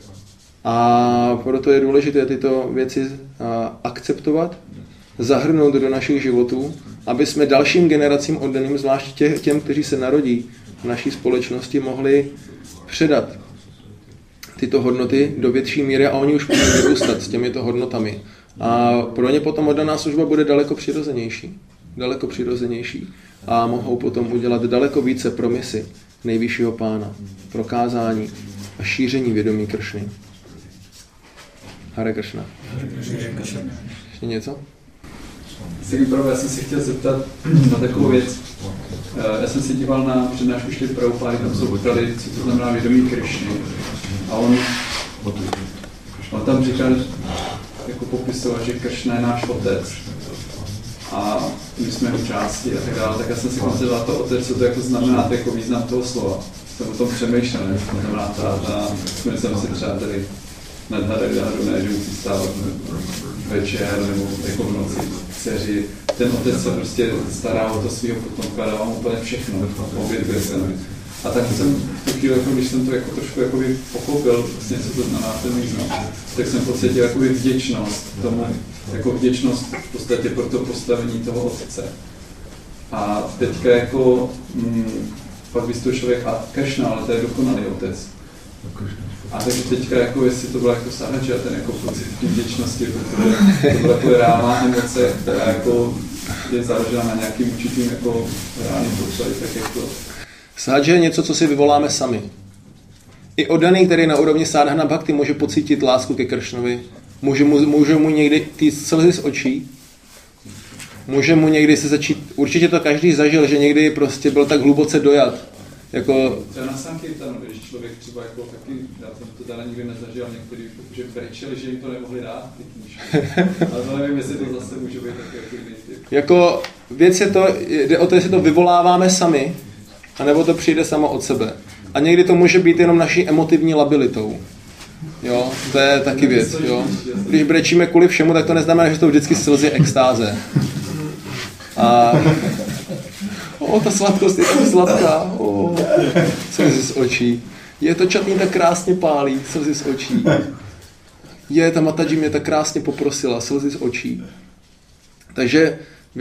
A proto je důležité tyto věci akceptovat, zahrnout do našich životů, aby jsme dalším generacím oddaným, zvlášť těm, kteří se narodí v naší společnosti, mohli předat tyto hodnoty do větší míry a oni už budou vyrůstat s těmito hodnotami. A pro ně potom oddaná služba bude daleko přirozenější a mohou potom udělat daleko více pro misi nejvyššího pána, pro kázání a šíření vědomí Kršny. Hare Kršna. Ještě něco? Já jsem si chtěl zeptat na takovou věc. Já jsem se díval na přednášku Šrily Prabhupády, tam jsou ptali, co to znamená vědomí Kršny. A on tam říkal, jako popisoval, že Kršna je náš otec. A my jsme jeho části a tak dále. Tak já jsem si koncentroval to otec, co to jako znamená, to jako význam toho slova. Jsem o tom přemýšlel, to znamená táta, jsme si třeba tady nadhradek zároveň, ne, že musí stávat večer nebo jako v noci dceři. Ten otec se prostě stará o to svého potomka, dává mu úplně všechno, oběduje se. A tak jsem v tu chvíli, když jsem to jako trošku jakoby pochopil, vlastně, co to znamená ten význam, tak jsem pocítil jakoby vděčnost tomu, jako vděčnost v podstatě pro to postavení toho otce. A teďka jako pak vystuje člověk a Kršna, ale to je dokonalý otec. A takže teďka, jako, jestli to byla jako Sahaja, ten jako pocit vděčnosti, protože to byla jako reálná emoce, která jako je založena na nějakým určitým jako reálným potřebě, tak jako... Sahaja je něco, co si vyvoláme sami. I oddaný, který na úrovni sádhana bhakti může pocítit lásku ke Kršnovi, může mu někdy ty slzy z očí, může mu někdy se začít, určitě to každý zažil, že někdy prostě byl tak hluboce dojat. Jako... To je na Sankirtanu, když člověk třeba jako taky, já jsem to teda nikdy nezažil, některý že brečeli, že jim to nemohli dát, ty knížky. Ale to nevím, jestli to zase může být taky jako jiný typ. Jako věc je to, jde o to, jestli to vyvoláváme sami, anebo to přijde samo od sebe. A někdy to může být jenom naší emotivní labilitou. Jo, to je taky věc, jo. Když brečíme kvůli všemu, tak to neznamená, že to vždycky slzy extáze. A... ta sladkost je tak sladká. Slzy z očí. Je to čatný tak krásně pálí, slzy z očí. Ta Mataji mě tak krásně poprosila, slzy z očí. Takže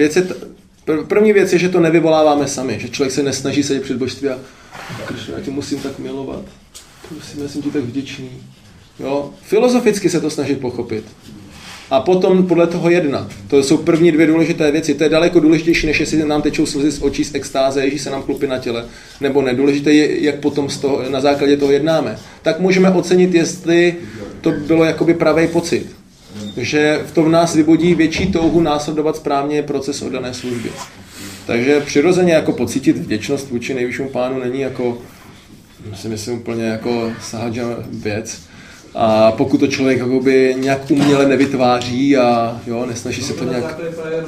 první věc je, že to nevyvoláváme sami, že člověk se nesnaží sedět před božství a Kršno, já tě musím tak milovat. Prosím, já jsem ti tak vděčný. Jo? Filozoficky se to snažit pochopit. A potom podle toho jednat. To jsou první dvě důležité věci. To je daleko důležitější, než jestli nám tečou slzy z očí z extáze, ježí se nám chlupy na těle. Nebo ne. Důležité je, jak potom na základě toho jednáme. Tak můžeme ocenit, jestli to bylo jakoby pravý pocit. Že v tom v nás vybudí větší touhu následovat správně proces oddané služby. Takže přirozeně jako pocítit vděčnost vůči nejvyššímu pánu není jako, si myslím, úplně jako Sahaja věc. A pokud to člověk jakoby nějak uměle nevytváří a jo, nesnaží se to nějak...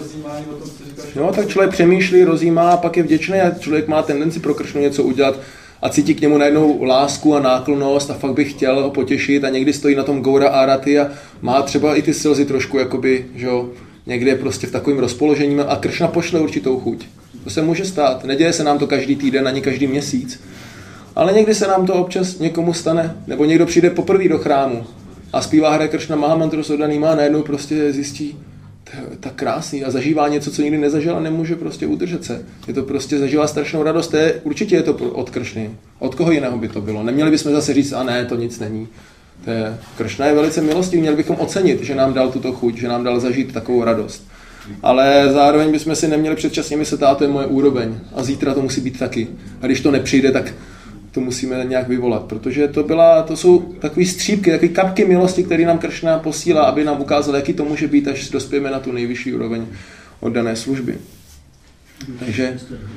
No, tak člověk přemýšlí, rozjímá a pak je vděčný a člověk má tendenci pro Kršnu něco udělat a cítí k němu najednou lásku a náklonnost a fakt bych chtěl ho potěšit a někdy stojí na tom Gaura Arati a má třeba i ty slzy trošku jakoby, že jo, někdy je prostě v takovým rozpoložením a Kršna pošle určitou chuť. To se může stát. Neděje se nám to každý týden ani každý měsíc. Ale někdy se nám to občas někomu stane, nebo někdo přijde poprvé do chrámu a zpívá Hare Kršna Mahamantru s oddanýma a najednou prostě zjistí, to je tak krásný a zažívá něco, co nikdy nezažil a nemůže prostě udržet se. Je to prostě zažívá strašnou radost, určitě je to od Kršny. Od koho jiného by to bylo? Neměli bychom zase říct, a ne, to nic není. Kršna je velice milostivý, měli bychom ocenit, že nám dal tuto chuť, že nám dal zažít takovou radost. Ale zároveň bychom si neměli předčasně myslet, a to je moje úroveň a zítra to musí být taky. A když to nepřijde, tak to musíme nějak vyvolat, protože to jsou takové střípky, takové kapky milosti, které nám Kršna posílá, aby nám ukázal, jaký to může být, až dospějeme na tu nejvyšší úroveň oddané služby. Takže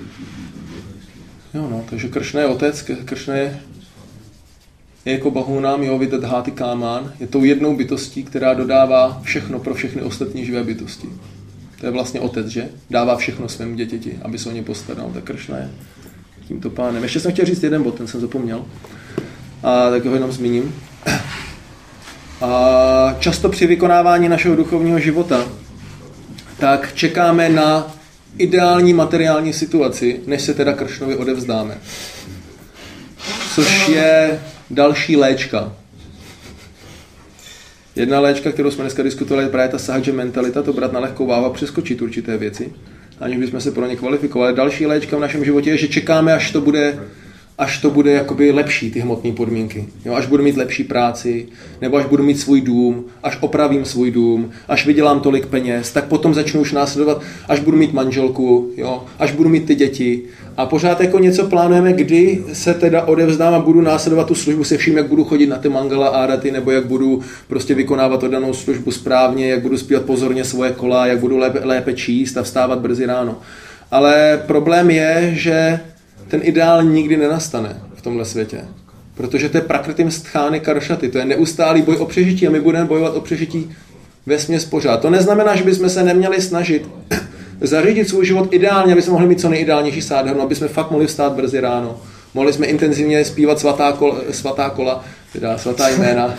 takže Kršna je otec, Kršna je jako Bahunám Jovitadháty Kámán, je tou jednou bytostí, která dodává všechno pro všechny ostatní živé bytosti. To je vlastně otec, že? Dává všechno svému dětěti, aby se o ně postaral. Tak Kršna je tímto pánem. Ještě jsem chtěl říct jeden bod, ten jsem zapomněl. A tak ho jenom zmíním. A často při vykonávání našeho duchovního života tak čekáme na ideální materiální situaci, než se teda Kršnovi odevzdáme. Což je další léčka. Jedna léčka, kterou jsme dneska diskutovali, je právě ta sahadža mentalita, to brát na lehkou váhu a přeskočit určité věci, aniž bychom se pro ně kvalifikovali. Další léčka v našem životě je, že čekáme, až to bude jakoby lepší, ty hmotné podmínky. Jo, až budu mít lepší práci, nebo až budu mít svůj dům, až opravím svůj dům, až vydělám tolik peněz, tak potom začnu už následovat, až budu mít manželku, jo, až budu mít ty děti. A pořád jako něco plánujeme, kdy se teda odevzdám a budu následovat tu službu se vším, jak budu chodit na ty mangala áraty, nebo jak budu prostě vykonávat oddanou službu správně, jak budu zpívat pozorně svoje kola, jak budu lépe číst a vstávat brzy ráno. Ale problém je, že ten ideál nikdy nenastane v tomhle světě. Protože to je prakritim stchány karšaty, to je neustálý boj o přežití a my budeme bojovat o přežití vesměs pořád. To neznamená, že bychom se neměli snažit zařídit svůj život ideálně, aby jsme mohli mít co nejideálnější sádhrnu, aby jsme fakt mohli vstát brzy ráno. Mohli jsme intenzivně zpívat svatá kola, teda svatá jména.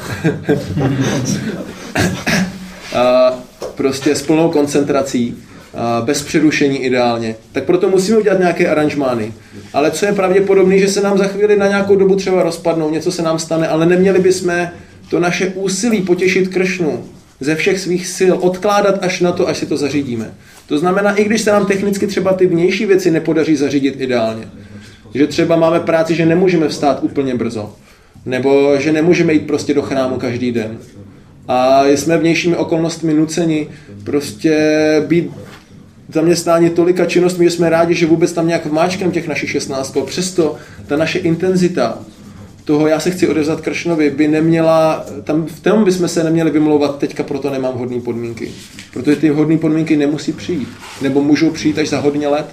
Prostě s plnou koncentrací, bez přerušení ideálně. Tak proto musíme udělat nějaké aranžmány. Ale co je pravděpodobné, že se nám za chvíli na nějakou dobu třeba rozpadnou, něco se nám stane, ale neměli bychom to naše úsilí potěšit Kršnu ze všech svých sil odkládat až na to, až si to zařídíme. To znamená, i když se nám technicky třeba ty vnější věci nepodaří zařídit ideálně, že třeba máme práci, že nemůžeme vstát úplně brzo, nebo že nemůžeme jít prostě do chrámu každý den. A jsme vnějšími okolnostmi nuceni prostě být zaměstnáni tolika činnostmi, že jsme rádi, že vůbec tam nějak vmáčkem těch našich 16. Přesto ta naše intenzita toho já se chci odevzat Kršnovi by neměla, v tom bychom se neměli vymlouvat, teďka proto nemám vhodné podmínky. Protože ty vhodné podmínky nemusí přijít. Nebo můžou přijít až za hodně let.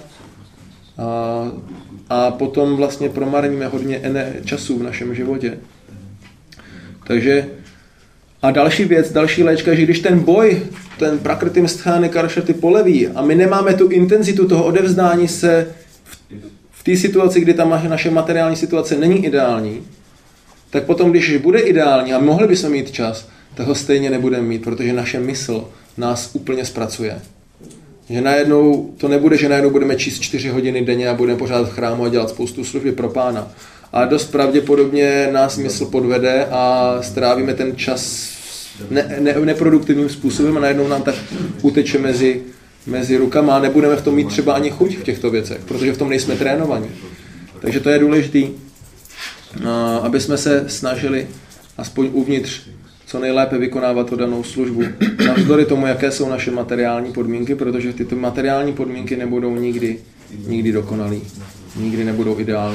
A potom vlastně promarníme hodně času v našem životě. Takže a další věc, další léčka, že když ten boj, ten prakritim stchány karšaty poleví a my nemáme tu intenzitu toho odevzdání se v té situaci, kdy ta naše materiální situace není ideální, tak potom, když bude ideální a mohli bychom mít čas, tak ho stejně nebudeme mít, protože naše mysl nás úplně zpracuje. Že najednou, to nebude, že najednou budeme číst 4 hodiny denně a budeme pořád v chrámu a dělat spoustu služby pro Pána. A dost pravděpodobně nás mysl podvede a strávíme ten čas neproduktivním způsobem a najednou nám tak uteče mezi rukama a nebudeme v tom mít třeba ani chuť v těchto věcech, protože v tom nejsme trénovaní. Takže to je důležité, aby jsme se snažili aspoň uvnitř co nejlépe vykonávat danou službu. Navzdory tomu, jaké jsou naše materiální podmínky, protože tyto materiální podmínky nebudou nikdy dokonalý, nikdy nebudou ideální.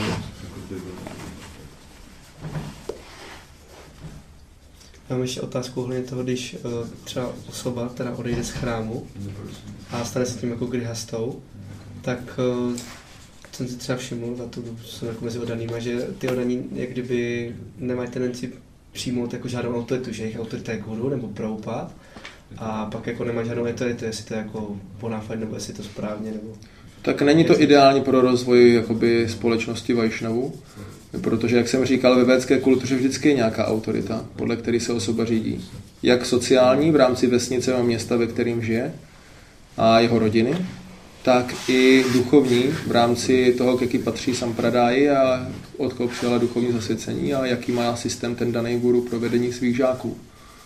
Já mám ještě otázku ohledně toho, když třeba osoba, která odejde z chrámu a stane se tím jako grihastou, tak jsem si třeba všiml za tu dobu, co jako mezi odanýma, že ty odaní jak kdyby nemají tendenci přijmout jako žádnou autoritu, že jejich autorita je guru nebo Prabhupád a pak jako nemají žádnou autoritu, jestli to je jako Bonafide nebo jestli to správně nebo... Tak není to ideální pro rozvoj jakoby společnosti Vajšnavů, protože, jak jsem říkal, ve védské kultuře vždycky je nějaká autorita, podle které se osoba řídí. Jak sociální v rámci vesnice a města, ve kterým žije a jeho rodiny, tak i duchovní v rámci toho, k jaký patří sampradáji a od koho přijala duchovní zasvěcení a jaký má systém ten daný guru pro vedení svých žáků.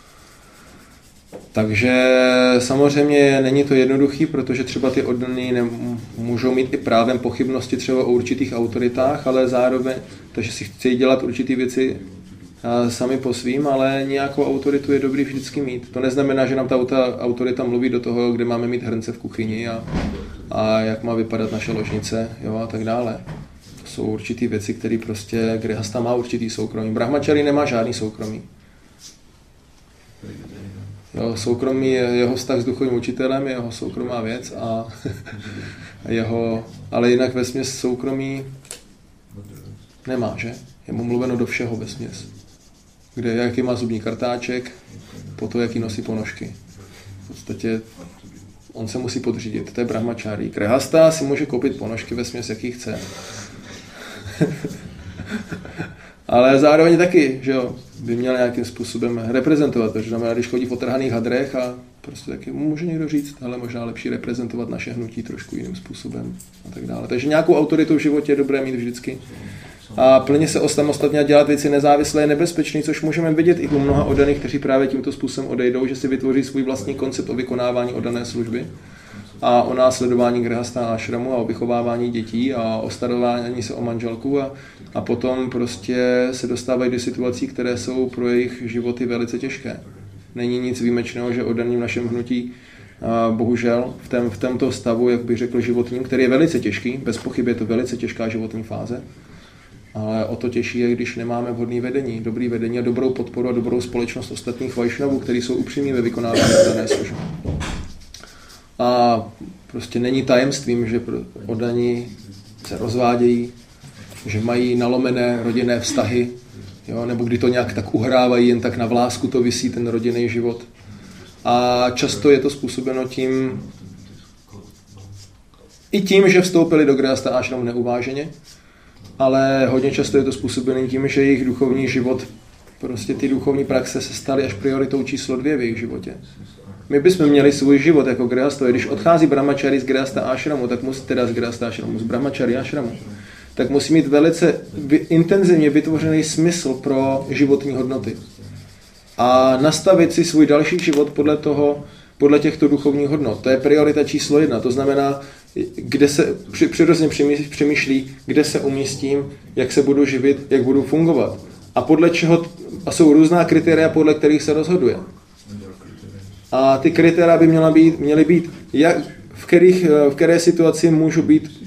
Takže samozřejmě není to jednoduchý, protože třeba ty oddaní můžou mít i právem pochybnosti třeba o určitých autoritách, ale zároveň, takže si chtějí dělat určité věci sami po svým, ale nějakou autoritu je dobrý vždycky mít. To neznamená, že nám ta autorita mluví do toho, kde máme mít hrnce v kuchyni a jak má vypadat naše ložnice, jo, a tak dále. To jsou určitý věci, které prostě grihasta má určitý soukromí. Brahmachari nemá žádný soukromí. Jo, soukromí je jeho vztah s duchovním učitelem, je jeho soukromá věc a ale jinak vesměs soukromí nemá, že? Je mu mluveno do všeho vesměs. Kde jaký má zubní kartáček, po to, jaký nosí ponožky. V podstatě on se musí podřídit, to je brahmachari. Grihasta si může koupit ponožky vesměs, jaký chce. Ale zároveň taky, že jo, by měl nějakým způsobem reprezentovat, protože znamená, když chodí v otrhaných hadrech a prostě taky může někdo říct, ale možná lepší reprezentovat naše hnutí trošku jiným způsobem a tak dále. Takže nějakou autoritu v životě je dobré mít vždycky. A plně se osamostatně a dělat věci nezávisle je nebezpečný, což můžeme vidět i u mnoha oddaných, kteří právě tímto způsobem odejdou, že si vytvoří svůj vlastní koncept o vykonávání oddané služby a o následování grihasta ášramu a o vychovávání dětí a o starování se o manželku a potom prostě se dostávají do situací, které jsou pro jejich životy velice těžké. Není nic výjimečného, že oddaný v našem hnutí bohužel v tomto stavu, jak bych řekl, životním, který je velice těžký, bez pochyby je to velice těžká životní fáze, ale o to těžší je, když nemáme vhodné vedení, dobrý vedení a dobrou podporu a dobrou společnost ostatních vajšnavů, kteří jsou upřímní ve vykonávání dané služby. A prostě není tajemstvím, že oddaní se rozvádějí, že mají nalomené rodinné vztahy, jo, nebo kdy to nějak tak uhrávají, jen tak na vlásku to visí ten rodinný život. A často je to způsobeno tím, že vstoupili do grihasta ášramu neuváženě, ale hodně často je to způsobeno tím, že jejich duchovní život, prostě ty duchovní praxe se staly až prioritou číslo 2 v jejich životě. My bychom měli svůj život jako grihastové. Když odchází brahmachari z grihasta ášramu, tak musí teda z grihasta ášramu, z brahmachari ášramu, tak musí mít velice intenzivně vytvořený smysl pro životní hodnoty. A nastavit si svůj další život podle těchto duchovních hodnot. To je priorita číslo 1. To znamená, kde se přirozeně přemýšlí, kde se umístím, jak se budu živit, jak budu fungovat. A podle čeho, a jsou různá kritéria, podle kterých se rozhoduje. A ty kritéria by měly být, v které situaci můžu být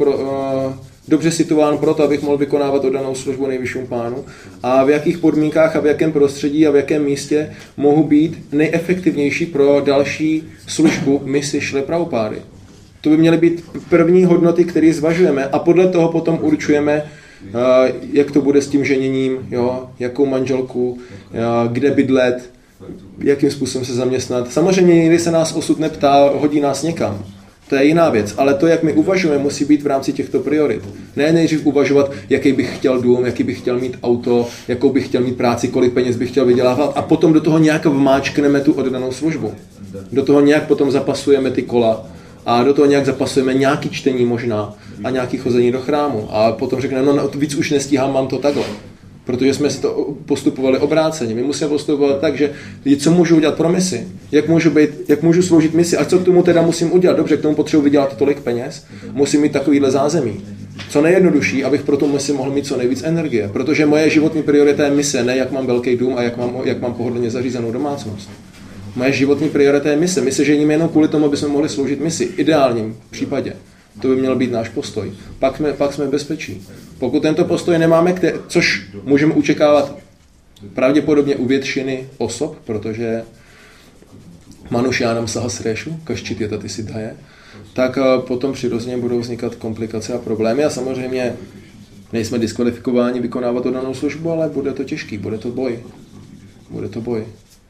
dobře situován pro to, abych mohl vykonávat oddanou službu nejvyššímu pánu a v jakých podmínkách a v jakém prostředí a v jakém místě mohu být nejefektivnější pro další službu misi Šrily Prabhupády. To by měly být první hodnoty, které zvažujeme a podle toho potom určujeme, jak to bude s tím ženěním, jo, jakou manželku, kde bydlet, jakým způsobem se zaměstnat. Samozřejmě někdy se nás osud neptá, hodí nás někam. To je jiná věc, ale to, jak my uvažujeme, musí být v rámci těchto priorit. Ne nejdřív uvažovat, jaký bych chtěl dům, jaký bych chtěl mít auto, jakou bych chtěl mít práci, kolik peněz bych chtěl vydělávat a potom do toho nějak vmáčkneme tu oddanou službu. Do toho nějak potom zapasujeme ty kola a do toho nějak zapasujeme nějaký čtení možná a nějaký chození do chrámu a potom řekneme, no víc už nestíhám, mám to takhle. Protože jsme si to postupovali obráceně. My musíme postupovat tak, že co můžu udělat pro misi, jak můžu sloužit misi a co k tomu teda musím udělat. Dobře, k tomu potřebuji vydělat tolik peněz, musím mít takovýhle zázemí. Co nejjednodušší, abych pro tu misi mohl mít co nejvíc energie, protože moje životní priorita je mise, ne jak mám velký dům a jak mám pohodlně zařízenou domácnost. Moje životní priorita je mise. My se ženíme jenom kvůli tomu, aby jsme mohli sloužit misi. Ideálním případě. To by měl být náš postoj. Pak jsme bezpečí. Pokud tento postoj nemáme, což můžeme očekávat pravděpodobně u většiny osob, protože Manušjánam Sahasréšu, kaščit je taty siddhaje, tak potom přirozeně budou vznikat komplikace a problémy a samozřejmě nejsme diskvalifikováni vykonávat oddanou službu, ale bude to těžký, bude to boj. Bude to boj.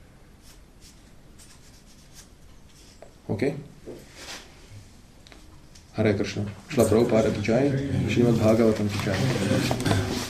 OK? Hare Krishna. Šrila Prabhupáda ki jai, Šrimad Bhagavatam ki jai.